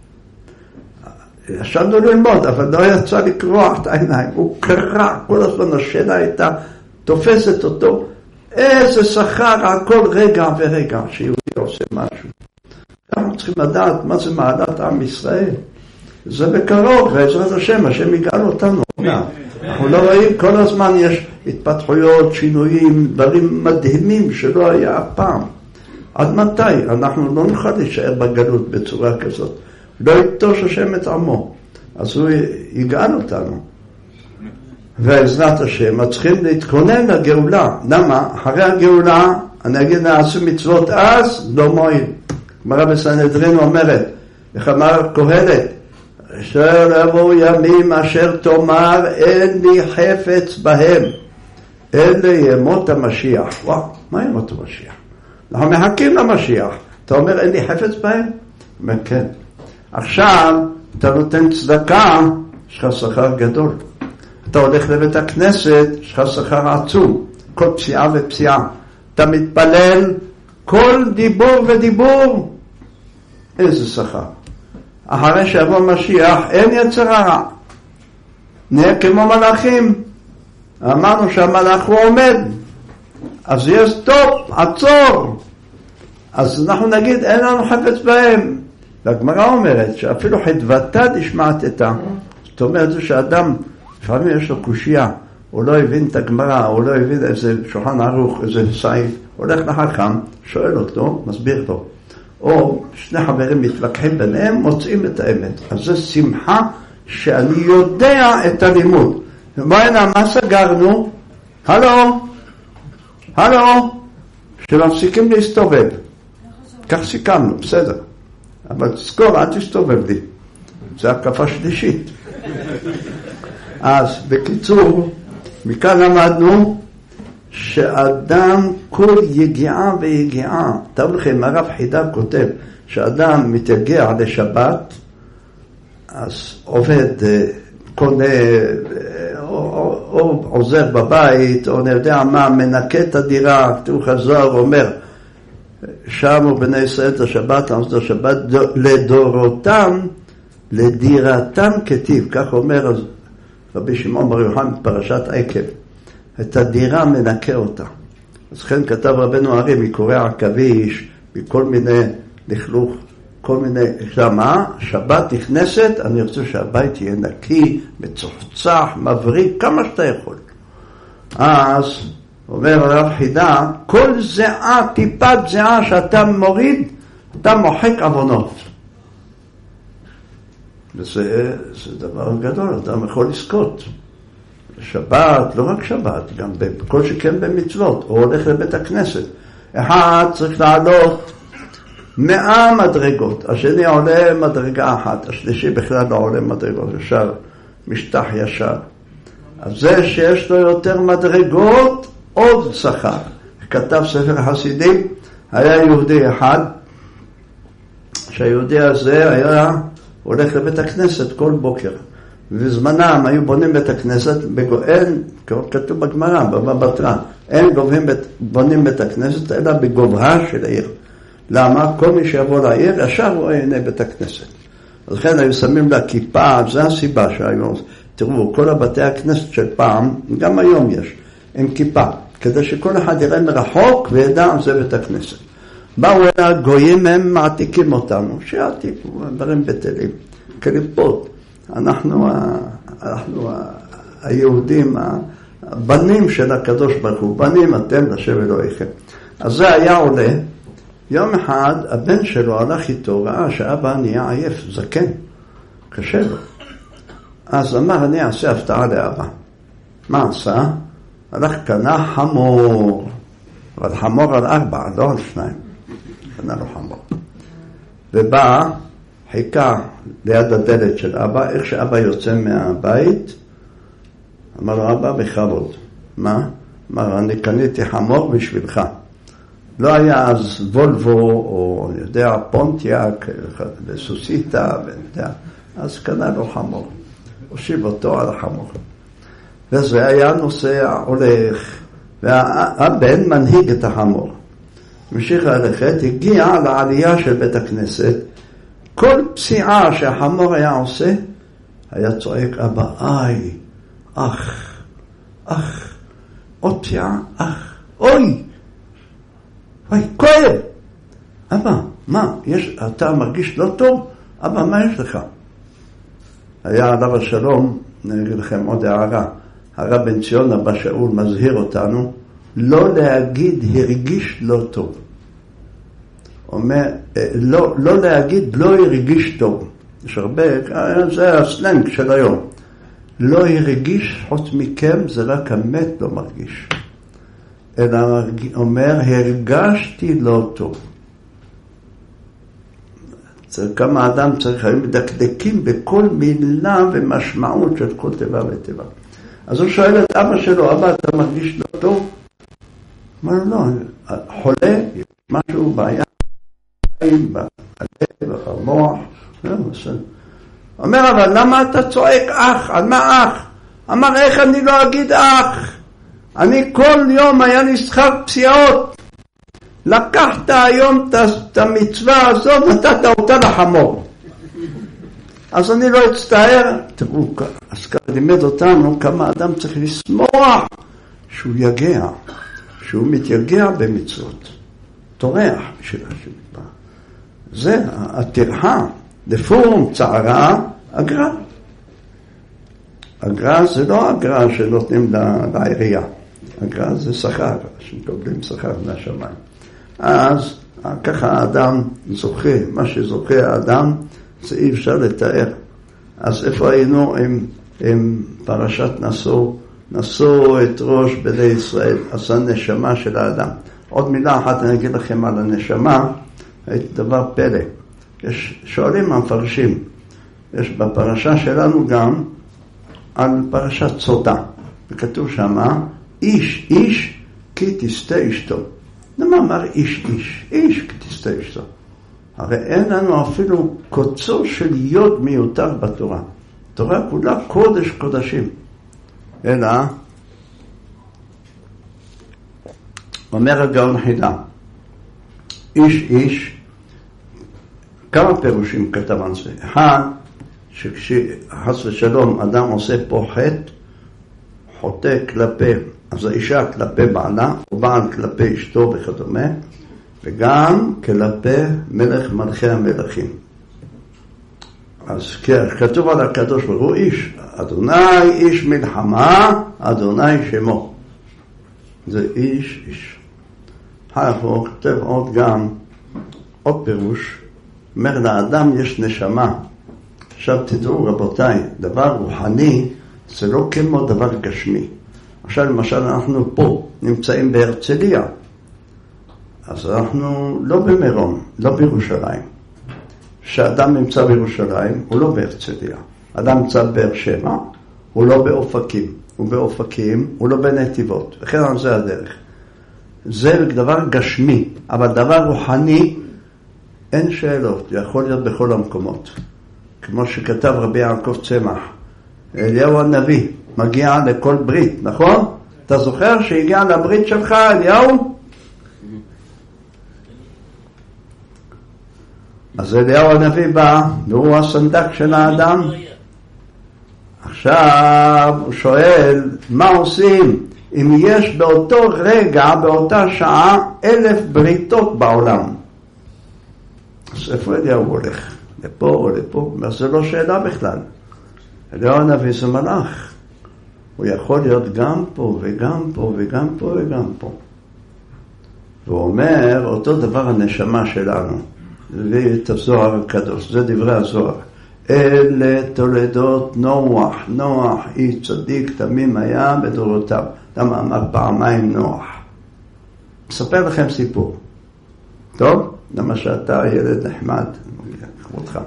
ישבנו ללמוד, אבל לא יצא לקרוא את העיניים, הוא קרא, כל הזמן השאלה הייתה תופסת אותו, איזה שכר על כל רגע ורגע שיהודי עושה משהו. אנחנו צריכים לדעת מה זה מעלת עם ישראל. זה בקרוב, בעזרת השם, השם יגאל אותנו. אנחנו לא רואים, כל הזמן יש התפתחויות, שינויים, דברים מדהימים שלא היה אף פעם. עד מתי? אנחנו לא נוכל להישאר בגלות בצורה כזאת. לא יטוש השם את עמו, אז הוא יגאל אותנו. ועזרת השם, צריכים להתכונן לגאולה. למה? אחרי הגאולה, אני אגיד נעשו מצוות אז, לא מועיל. גמרא בסנהדרין אומרת, איך אמר קהלת, אשר יבואו ימים אשר תאמר אין לי חפץ בהם, אלה ימות המשיח. וואו, מה ימות המשיח? אנחנו מחכים למשיח. אתה אומר אין לי חפץ בהם? אומר כן. עכשיו אתה נותן צדקה, יש לך שכר גדול. אתה הולך לבית הכנסת, יש לך שכר עצום, כל פסיעה ופסיעה. אתה מתפלל, כל דיבור ודיבור, איזה שכר. אחרי שיבוא משיח, אין יצר הרע. נהיה כמו מלאכים. אמרנו שהמלאך הוא עומד. אז יש סטופ, עצור. אז אנחנו נגיד, אין לנו חפץ בהם. והגמרא אומרת שאפילו חדוותה דשמעתתא. זאת אומרת זה שאדם, לפעמים יש לו קושיה, הוא לא הבין את הגמרא, הוא לא הבין איזה שולחן ערוך, איזה סעיף, הולך לחכם, שואל אותו, מסביר לו. או שני חברים מתווכחים ביניהם, מוצאים את האמת. אז זה שמחה שאני יודע את הלימוד. ובואנה, מה סגרנו? הלו? שמפסיקים להסתובב. כך סיכמנו, בסדר. אבל תזכור, אל תסתובב לי. זה הקפה שלישית. אז בקיצור, מכאן למדנו שאדם כל יגיעה ויגיעה, תראו לכם, הרב חידה כותב, שאדם מתייגע לשבת, אז עובד, קונה, או עוזר בבית, או נדע מה, מנקה את הדירה, כתוב חזור, אומר, שם הוא בני ישראל את השבת, אז את השבת לדורותם, לדירתם כתיב, כך אומר רבי שמעון בר יוחאי בפרשת עקב, את הדירה מנקה אותה. אז כן כתב רבנו הרי מקורי עכביש, מכל מיני לכלוך, כל מיני, למה? שבת נכנסת, אני רוצה שהבית יהיה נקי, מצוחצח, מבריק, כמה שאתה יכול. אז אומר הרב חידה, כל זיעה, טיפת זיעה שאתה מוריד, אתה מוחק עוונות. וזה דבר גדול, אדם יכול לזכות. שבת, לא רק שבת, גם בכל שכן במצוות, הוא הולך לבית הכנסת. אחד צריך לעלות 100 מדרגות, השני עולה מדרגה אחת, השלישי בכלל לא עולה מדרגות, ישר משטח ישר. אז זה שיש לו יותר מדרגות, עוד שכר. כתב ספר חסידים, היה יהודי אחד, שהיהודי הזה היה הולך לבית הכנסת כל בוקר. ובזמנם היו בונים בית הכנסת, אין, כתוב בגמרא, בבטרה, אין בונים בית הכנסת, אלא בגובהה של העיר. למה? כל מי שיבוא לעיר, ישר רואה הנה בית הכנסת. אז לכן היו שמים לה כיפה, זו הסיבה שהיום, תראו, כל הבתי הכנסת של פעם, גם היום יש, עם כיפה, כדי שכל אחד יראה מרחוק וידע זה בית הכנסת. באו אל הגויים, הם מעתיקים אותנו, שיעתיקו, דברים בטלים, קליפות. אנחנו היהודים, הבנים של הקדוש ברוך הוא, בנים אתם לשם אלוהיכם. אז זה היה עולה, יום אחד הבן שלו הלך איתו, ראה שאבא נהיה עייף, זקן, קשה לו. אז אמר, אני אעשה הפתעה לאבא. מה עשה? הלך קנה חמור, אבל חמור על 4, לא על 2. קנה לו חמור. ובא, חיכה ליד הדלת של אבא, איך שאבא יוצא מהבית, אמר לו, אבא בכבוד. מה? אמר, אני קניתי חמור בשבילך. לא היה אז וולבו, או אני יודע, פונטיאק, וסוסיטה, אז קנה לו חמור. הושיב אותו על החמור. וזה היה נוסע, הולך, והבן מנהיג את החמור. המשיך ללכת, הגיע לעלייה של בית הכנסת, כל פסיעה שהחמור היה עושה, היה צועק, אבא, איי, אח, עוד פסיעה, אוי, כואב. אבא, מה, אתה מרגיש לא טוב? אבא, מה יש לך? היה עליו השלום, אני אגיד לכם עוד הערה, הרב בן ציון אבא שאול מזהיר אותנו, לא להגיד הרגיש לא טוב. אומר, לא להגיד לא הרגיש טוב. יש הרבה, זה הסלנג של היום. לא הרגיש חוץ מכם, זה רק המת לא מרגיש. אלא אומר, הרגשתי לא טוב. כמה אדם צריך, היו מדקדקים בכל מילה ומשמעות של כל טבע וטבע. אז הוא שואל את אבא שלו, אבא, אתה מרגיש לא טוב? אמר לו, לא, חולה, משהו בעיה, בלב, במוח, אומר, אבל למה אתה צועק אח? על מה אח? אמר, איך אני לא אגיד אח? אני כל יום היה לי שכר פסיעות. לקחת היום את המצווה הזאת, נתת אותה לחמור. אז אני לא אצטער. תראו, אז כאן לימד אותנו כמה אדם צריך לשמוח שהוא יגע, שהוא מתייגע במצוות. תורח של השם. זה התרחה, לפורום צערה, אגרה. אגרה זה לא אגרה שנותנים לעירייה. אגרה זה שכר, שמקבלים שכר מהשמיים. אז ככה האדם זוכה, מה שזוכה האדם זה אי אפשר לתאר. אז איפה היינו עם פרשת נשאו את ראש בני ישראל, אז הנשמה של האדם. עוד מילה אחת אני אגיד לכם על הנשמה, דבר פלא. שואלים המפרשים, יש בפרשה שלנו גם על פרשת סוטה, וכתוב שמה, איש כי תסתה אשתו. למה אמר איש כי תסתה אשתו? הרי אין לנו אפילו קוצו של יוד מיותר בתורה. תורה כולה קודש קודשים. אלא, אומר הגאון חידה, איש, כמה פירושים כתב על זה? אחד, שכשחס ושלום אדם עושה פה חוטא כלפי, אז האישה כלפי בעלה, או בעל כלפי אשתו וכדומה, וגם כלפי מלך מלכי המלכים. אז כתוב על הקדוש ברוך הוא איש, אדוני איש מלחמה, אדוני שמו. זה איש. הוא כותב עוד פירוש, אומר לאדם יש נשמה. עכשיו תדעו רבותיי, דבר רוחני זה לא כמו דבר גשמי. עכשיו למשל אנחנו פה נמצאים בהרצליה, אז אנחנו לא במירון, לא בירושלים. כשאדם נמצא בירושלים הוא לא בהרצליה, אדם נמצא באר שבע הוא לא באופקים, הוא באופקים, הוא לא בנתיבות, וכן על זה הדרך. זה דבר גשמי, אבל דבר רוחני, אין שאלות, זה יכול להיות בכל המקומות. כמו שכתב רבי יעקב צמח, אליהו הנביא מגיע לכל ברית, נכון? אתה זוכר שהגיע לברית שלך, אליהו? אז אליהו הנביא בא, והוא הסנדק של האדם. עכשיו הוא שואל, מה עושים אם יש באותו רגע, באותה שעה, 1,000 בריתות בעולם? אז איפה אליהו הולך? לפה או לפה? זה לא שאלה בכלל. אליהו הנביא זה מלאך. הוא יכול להיות גם פה וגם פה וגם פה וגם פה. והוא אומר, אותו דבר הנשמה שלנו. ואת הזוהר הקדוש, זה דברי הזוהר. אלה תולדות נוח, נוח איש צדיק תמים היה בדורותיו. למה אמר פעמיים נוח? אספר לכם סיפור. טוב? למה שאתה ילד נחמד, כבודך.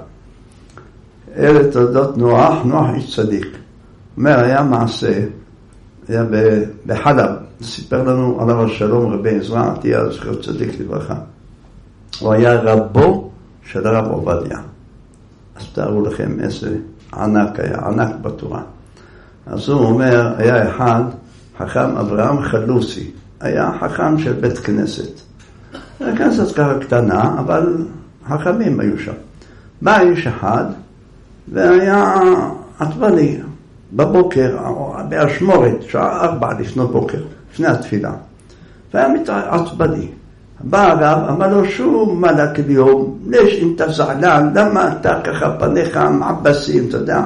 אלה תולדות נוח, נוח איש צדיק. אומר, היה מעשה, היה בחלב, סיפר לנו עליו השלום רבי עזרא, תהיה זכר צדיק לברכה. הוא היה רבו של הרב עובדיה. אז תארו לכם איזה ענק היה, ענק בתורה. אז הוא אומר, היה אחד, חכם אברהם חלוסי, היה חכם של בית כנסת. כנסת ככה קטנה, אבל חכמים היו שם. בא איש אחד, והיה עטבני בבוקר, באשמורת, שעה 4 לפנות בוקר, לפני התפילה. והיה עטבני. בא הרב, אמר לו, שום מלאק אליהו, לש אם אתה זעלן, למה אתה ככה פניך מעבסים, אתה יודע,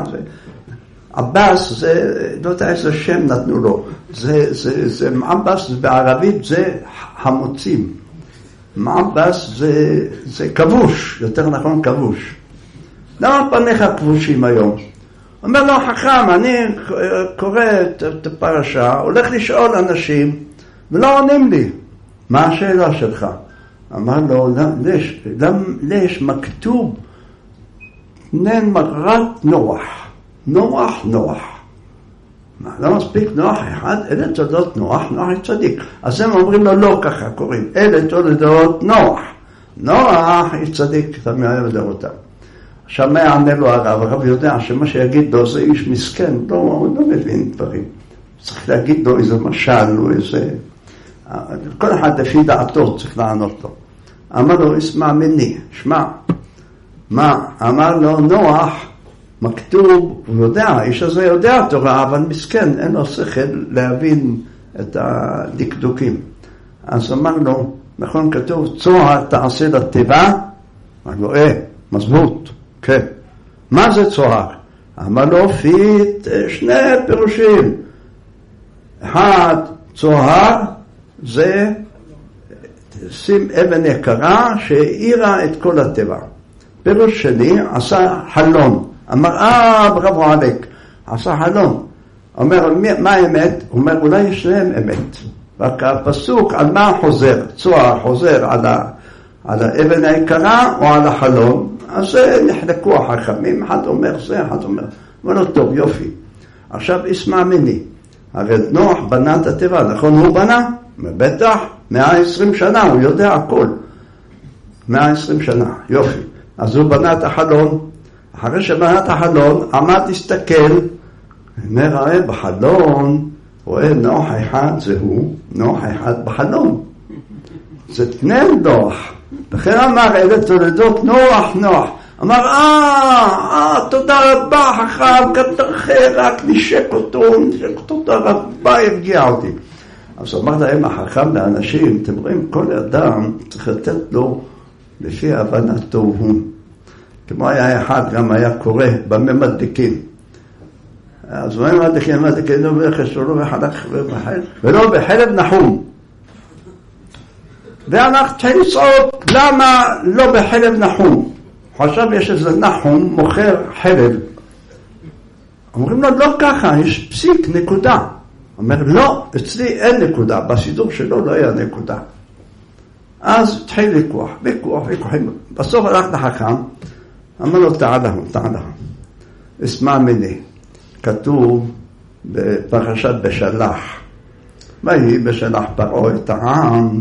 עבס זה, לא יודע איזה שם נתנו לו, זה מעבס בערבית, זה חמוצים. מעבס זה כבוש, יותר נכון כבוש. למה פניך כבושים היום? אומר לו, חכם, אני קורא את הפרשה, הולך לשאול אנשים, ולא עונים לי. מה השאלה שלך? אמר לו, לש מכתוב נן מרת נוח. נוח, נוח. מה, לא מספיק נוח אחד? אלה תולדות נוח, נוח צדיק. אז הם אומרים לו, לא ככה קוראים. אלה תולדות נוח. נוח איש צדיק, תמיד היה בדורותיו. עכשיו מה יענה לו הרב? הרב יודע שמה שיגיד לו זה איש מסכן, הוא לא מבין דברים. צריך להגיד לו איזה משל או איזה... כל אחד לפי דעתו צריך לענות לו. אמר לו, אסמע מני, שמע. מה? אמר לו, נוח, מכתוב, הוא יודע, האיש הזה יודע תורה, אבל מסכן, אין לו שכל להבין את הדקדוקים. אז אמר לו, נכון כתוב, צוהר תעשה לתיבה? אמר לו, מזמות, כן. מה זה צוהר? אמר לו, פית, שני פירושים. אחד, צוהר, זה שים אבן יקרה שהאירה את כל הטבע. פירוש שני, עשה חלון. אמר, בראבו עליק, עשה חלון. אומר, מה האמת? הוא אומר, אולי יש להם אמת. רק הפסוק, על מה חוזר? צוהר חוזר על האבן היקרה או על החלון. אז נחלקו החכמים, אחד אומר זה, אחד אומר. אומר לו, טוב, יופי. עכשיו אסמע מני. הרי נוח בנה את הטבע, נכון? הוא בנה? בטח, 120 שנה, הוא יודע הכל. 120 שנה, יופי. אז הוא בנה את החלון. אחרי שבנה את החלון, עמד להסתכל, אומר, ראה בחלון, רואה נוח אחד זה הוא, נוח אחד בחלון. זה תנן נוח. לכן אמר, אלה תולדות נוח, נוח. אמר, תודה רבה, חכם, כתרחה, רק נשק אותו, תודה רבה, הרגיע אותי. אז אמר להם, החכם לאנשים, אתם רואים, כל אדם צריך לתת לו לפי הבנתו הוא. כמו היה אחד, גם היה קורא בממדקים. אז בממדקים, לא בחש, לא בחלק, ולא בחלב נחום. ואנחנו צריכים לצעוק, למה לא בחלב נחום? עכשיו יש איזה נחום מוכר חלב. אומרים לו, לא ככה, יש פסיק, נקודה. אומר, לא, אצלי אין נקודה, בסידור שלו לא היה נקודה. אז התחיל ויכוחים. בסוף הלך לחכם, אמר לו, תעלה, אסמע מני. כתוב בפרשת בשלח. ויהי בשלח פרעה את העם,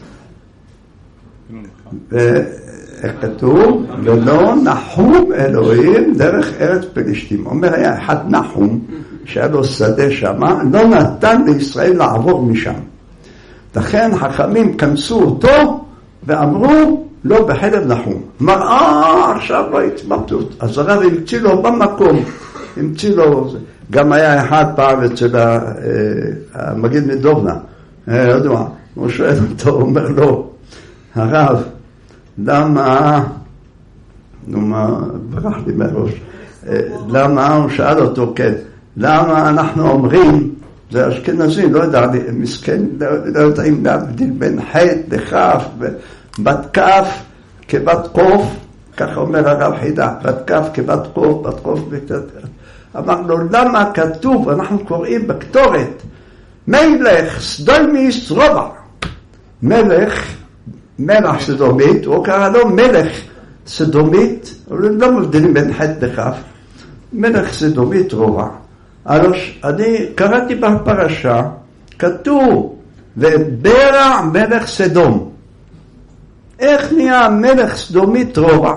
ואיך כתוב? ולא נחום אלוהים דרך ארץ פלישתים. אומר, היה אחד נחום שהיה לו שדה שם, לא נתן לישראל לעבור משם. לכן חכמים כנסו אותו ואמרו לא בחלב נחום. אמר, עכשיו לא התמרטות. אז הרב המציא לו במקום, המציא לו, גם היה אחד פעם אצל המגיד מדובנה, יודע, הוא שואל אותו, הוא אומר לו, הרב, למה, נו מה, ברח לי מהראש, למה, הוא שאל אותו, כן, למה אנחנו אומרים, זה אשכנזים, לא יודע, מסכן, לא יודעים להבדיל בין חטא לכף, בת כף כבת קוף, ככה אומר הרב חידה, בת כף כבת קוף, בת קוף וקצת. אמר לו, למה כתוב, אנחנו קוראים בקטורת, מלך סדומיס רובע, מלך סדומית, הוא קרא לו מלך סדומית, לא מבדילים בין חטא לכף, מלך סדומית רובע. אני קראתי בפרשה, כתוב, וברע מלך סדום. איך נהיה מלך סדומית רובע?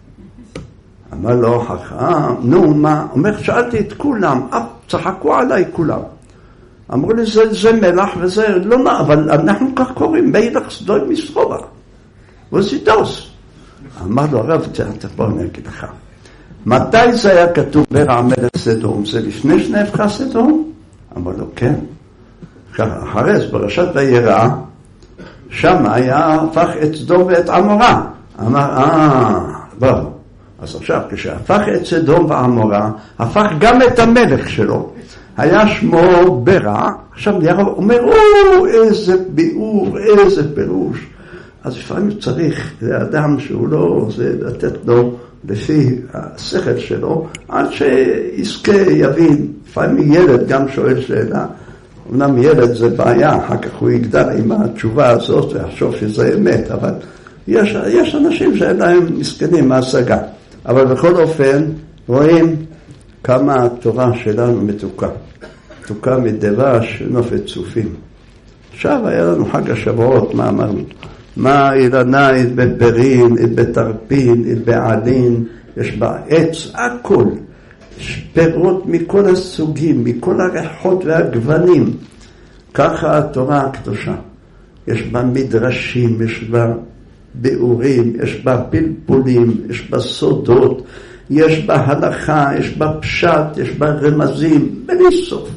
אמר לו חכם, נו מה? אומר, שאלתי את כולם, צחקו עליי כולם. אמרו לי, זה מלך וזה, לא, אבל אנחנו כך קוראים, מלך סדומית רובע. וסידוס. אמר לו, הרב, בוא נגיד לך. מתי זה היה כתוב ברע מלך סדום? זה לפני שנהפכה סדום? אמר לו, כן. אחרי זה, פרשת וירא, שם היה הפך את סדום ואת עמורה. אמר, בוא. אז עכשיו, כשהפך את סדום ועמורה, הפך גם את המלך שלו. היה שמו ברע, עכשיו ירא אומר, איזה ביאור, איזה פירוש. אז לפעמים צריך לאדם שהוא לא, זה לתת לו לפי השכל שלו, עד שיזכה יבין. לפעמים ילד גם שואל שאלה, אמנם ילד זה בעיה, אחר כך הוא יגדל עם התשובה הזאת ויחשוב שזה אמת, אבל יש אנשים שאין להם מסכנים מהשגה. אבל בכל אופן רואים כמה התורה שלנו מתוקה. מתוקה מדבש נופת צופים. עכשיו היה לנו חג השבועות, מה אמרנו? מה אילנה, את בפרין, את בתרפין, את בעלין, יש בה עץ, הכל. יש פירות מכל הסוגים, מכל הריחות והגוונים. ככה התורה הקדושה. יש בה מדרשים, יש בה ביאורים, יש בה פלפולים, יש בה סודות, יש בה הלכה, יש בה פשט, יש בה רמזים, בלי סוף.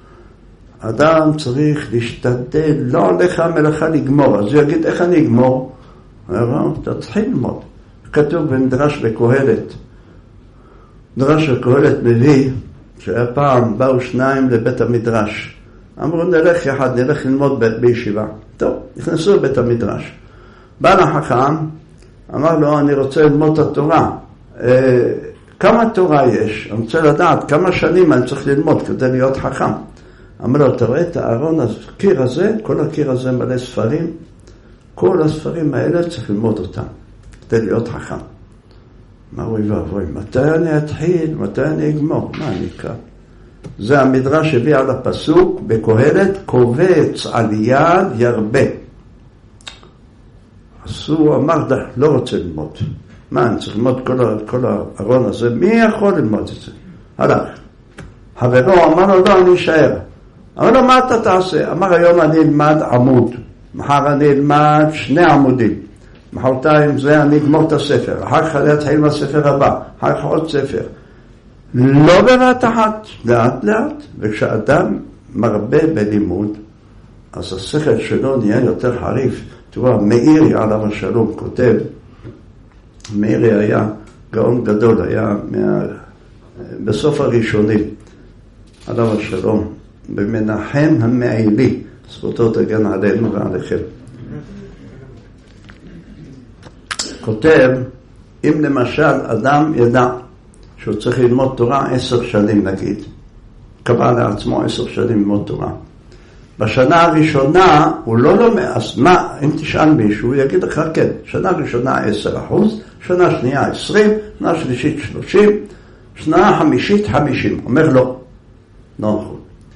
אדם צריך להשתדל, לא עליך המלאכה לגמור. אז הוא יגיד, איך אני אגמור? אתה צריך ללמוד. כתוב במדרש בקהלת. מדרש בקהלת מביא, שהפעם באו שניים לבית המדרש. אמרו, נלך יחד, נלך ללמוד בישיבה. טוב, נכנסו לבית המדרש. בא לחכם, אמר לו, אני רוצה ללמוד את התורה. כמה תורה יש? אני רוצה לדעת כמה שנים אני צריך ללמוד כדי להיות חכם. אמר לו, אתה רואה את הארון, הקיר הזה, כל הקיר הזה מלא ספרים, כל הספרים האלה צריך ללמוד אותם, כדי להיות חכם. מה הוא ואבוי, מתי אני אתחיל, מתי אני אגמור, מה אני אקרא? זה המדרש הביא על הפסוק, בקהלת, קובץ על יד ירבה. אז הוא אמר, לא רוצה ללמוד. מה, אני צריך ללמוד כל הארון הזה? מי יכול ללמוד את זה? הלך. חברו אמר לו, לא, אני אשאר. אמר לו, מה אתה תעשה? אמר, היום אני אלמד עמוד. מחר אני אלמד 2 עמודים. מחרתיים זה אני אגמור את הספר. אחר כך אני אתחיל מהספר הבא. אחר כך עוד ספר. לא בבת אחת, לאט לאט. וכשאדם מרבה בלימוד, אז השכל שלו נהיה יותר חריף. תראו, מאירי עליו השלום כותב, מאירי היה גאון גדול, היה בסוף הראשונים, עליו השלום, במנחם המעילי, זכותו תגן עלינו ועליכם. כותב, אם למשל אדם ידע שהוא צריך ללמוד תורה 10 שנים נגיד, קבע לעצמו 10 שנים ללמוד תורה, בשנה הראשונה הוא לא לומד, אז מה, אם תשאל מישהו, הוא יגיד לך כן, שנה ראשונה 10%, שנה שנייה 20, שנה שלישית 30, שנה חמישית 50, אומר לא, לא נכון.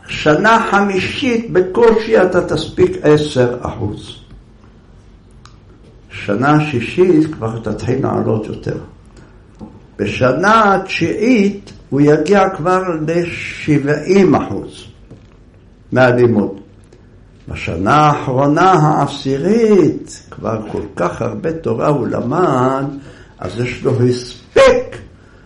שנה חמישית בקושי אתה תספיק 10%. שנה שישית כבר תתחיל לעלות יותר. בשנה התשיעית הוא יגיע כבר ל-70% מהלימוד. בשנה האחרונה העשירית כבר כל כך הרבה תורה הוא למד, אז יש לו הספק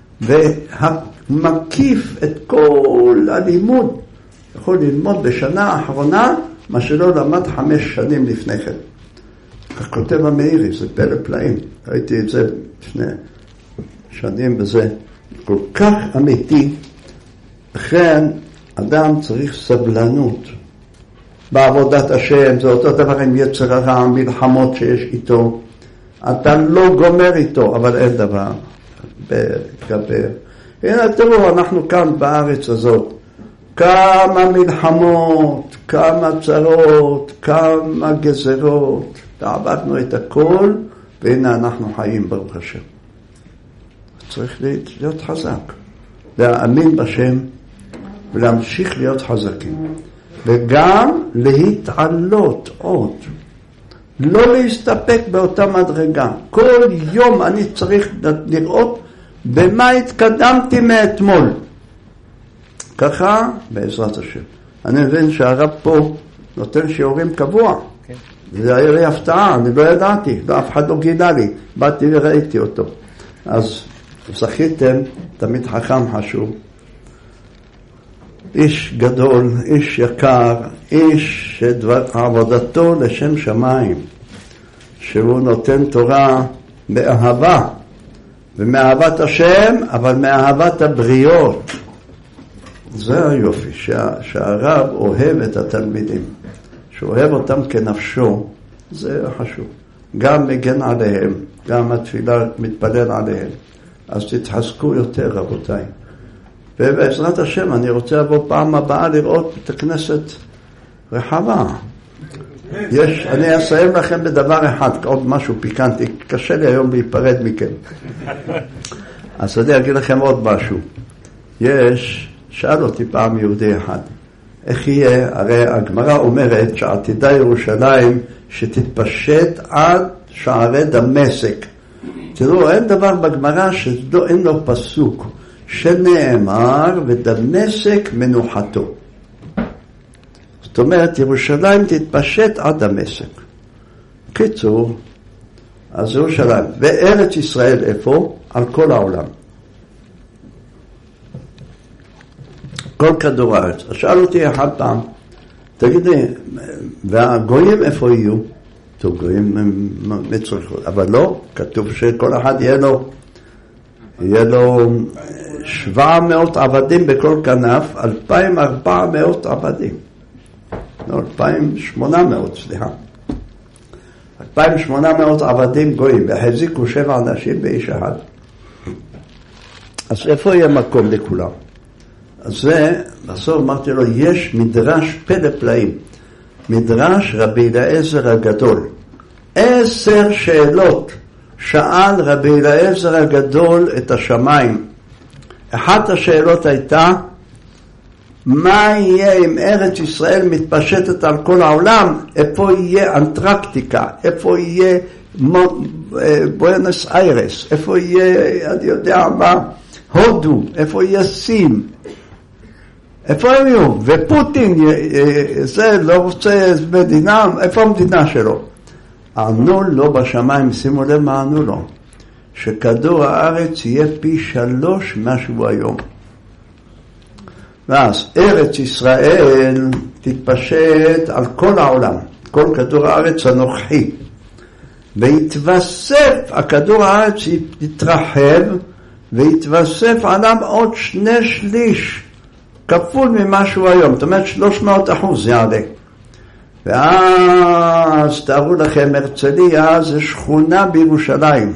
ומקיף את כל הלימוד. יכול ללמוד בשנה האחרונה מה שלא למד 5 שנים לפני כן. כך כותב המאירי, זה פלא פלאים. ראיתי את זה לפני שנים וזה כל כך אמיתי. לכן אדם צריך סבלנות בעבודת השם. זה אותו דבר עם יצר הרע, מלחמות שיש איתו. אתה לא גומר איתו, אבל אין דבר בגבר. הנה תראו, אנחנו כאן בארץ הזאת, כמה מלחמות, כמה צרות, כמה גזרות. עבדנו את הכל, והנה אנחנו חיים ברוך השם. צריך להיות חזק, להאמין בשם ולהמשיך להיות חזקים, וגם להתעלות עוד, לא להסתפק באותה מדרגה. כל יום אני צריך לראות במה התקדמתי מאתמול. ככה בעזרת השם. אני מבין שהרב פה נותן שיעורים קבוע. זה היה לי הפתעה, אני לא ידעתי, אף אחד לא גילה לי, באתי וראיתי אותו. אז זכיתם, תמיד חכם חשוב, איש גדול, איש יקר, איש שעבודתו לשם שמיים, שהוא נותן תורה באהבה, ומאהבת השם, אבל מאהבת הבריות. זה היופי, שהרב אוהב את התלמידים, שאוהב אותם כנפשו, זה חשוב. גם מגן עליהם, גם התפילה מתפלל עליהם. אז תתחזקו יותר, רבותיי. ובעזרת השם, אני רוצה לבוא פעם הבאה לראות את הכנסת רחבה. אני אסיים לכם בדבר אחד, עוד משהו פיקנטי, קשה לי היום להיפרד מכם. אז אני אגיד לכם עוד משהו. שאל אותי פעם יהודי אחד, איך יהיה? הרי הגמרא אומרת שעתידה ירושלים שתתפשט עד שערי דמשק. תראו, אין דבר בגמרא שאין לו פסוק שנאמר ודמשק מנוחתו. זאת אומרת, ירושלים תתפשט עד דמשק. קיצור, אז ירושלים. וארץ ישראל איפה? על כל העולם. כל כדור הארץ. שאל אותי אחד פעם, תגידי, והגויים איפה יהיו? טוב, גויים הם מצריכות, אבל לא, כתוב שכל אחד יהיה לו 700 עבדים בכל כנף, 2,400 עבדים. לא, 2,800, סליחה. 2,800 עבדים גויים, והחזיקו 7 אנשים באיש אחד. אז איפה יהיה מקום לכולם? אז זה, בסוף אמרתי לו, יש מדרש פלא פלאים. מדרש רבי אליעזר הגדול. 10 שאלות שאל רבי אליעזר הגדול את השמיים. אחת השאלות הייתה, מה יהיה אם ארץ ישראל מתפשטת על כל העולם? איפה יהיה אנטרקטיקה? איפה יהיה בואנוס איירס? איפה יהיה, אני יודע מה, הודו? איפה יהיה סין? איפה הם יהיו? ופוטין, זה לא רוצה מדינה, איפה המדינה שלו? ענו לו בשמיים, שימו לב מה ענו לו, שכדור הארץ יהיה פי 3 משהו היום. ואז ארץ ישראל תתפשט על כל העולם, כל כדור הארץ הנוכחי, והתווסף, הכדור הארץ יתרחב, והתווסף עליו עוד 2/3, כפול ממשהו היום, זאת אומרת 300% יעלה. ואז תארו לכם, הרצליה זה שכונה בירושלים.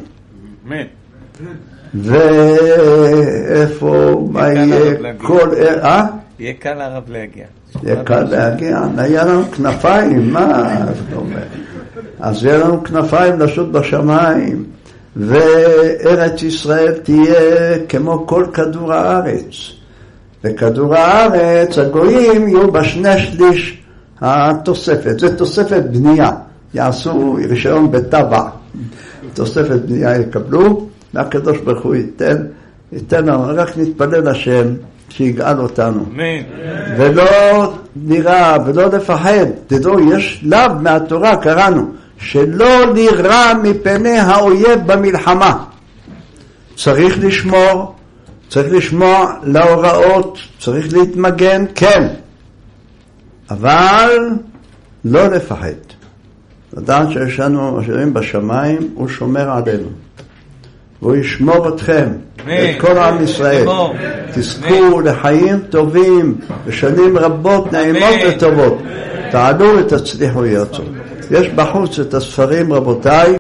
ואיפה, מה יהיה כל... יהיה קל לרב להגיע. יהיה קל להגיע, היה לנו כנפיים, מה זאת אומרת? אז יהיה לנו כנפיים לשוט בשמיים, וארץ ישראל תהיה כמו כל כדור הארץ. וכדור הארץ, הגויים יהיו בשני שליש התוספת. זה תוספת בנייה. יעשו רישיון בטבע. תוספת בנייה יקבלו, והקדוש ברוך הוא ייתן לנו, רק נתפלל השם שיגאל אותנו. ולא נראה, ולא לפחד. תדעו, יש לאו מהתורה, קראנו, שלא נראה מפני האויב במלחמה. צריך לשמוע להוראות, צריך להתמגן, כן. אבל לא לפחד. לדעת שיש לנו אשרים בשמיים, הוא שומר עלינו. והוא ישמור אתכם, את כל עם ישראל. תזכו לחיים טובים, ושנים רבות, נעימות וטובות. תעלו ותצליחו ירצו. יש בחוץ את הספרים, רבותיי,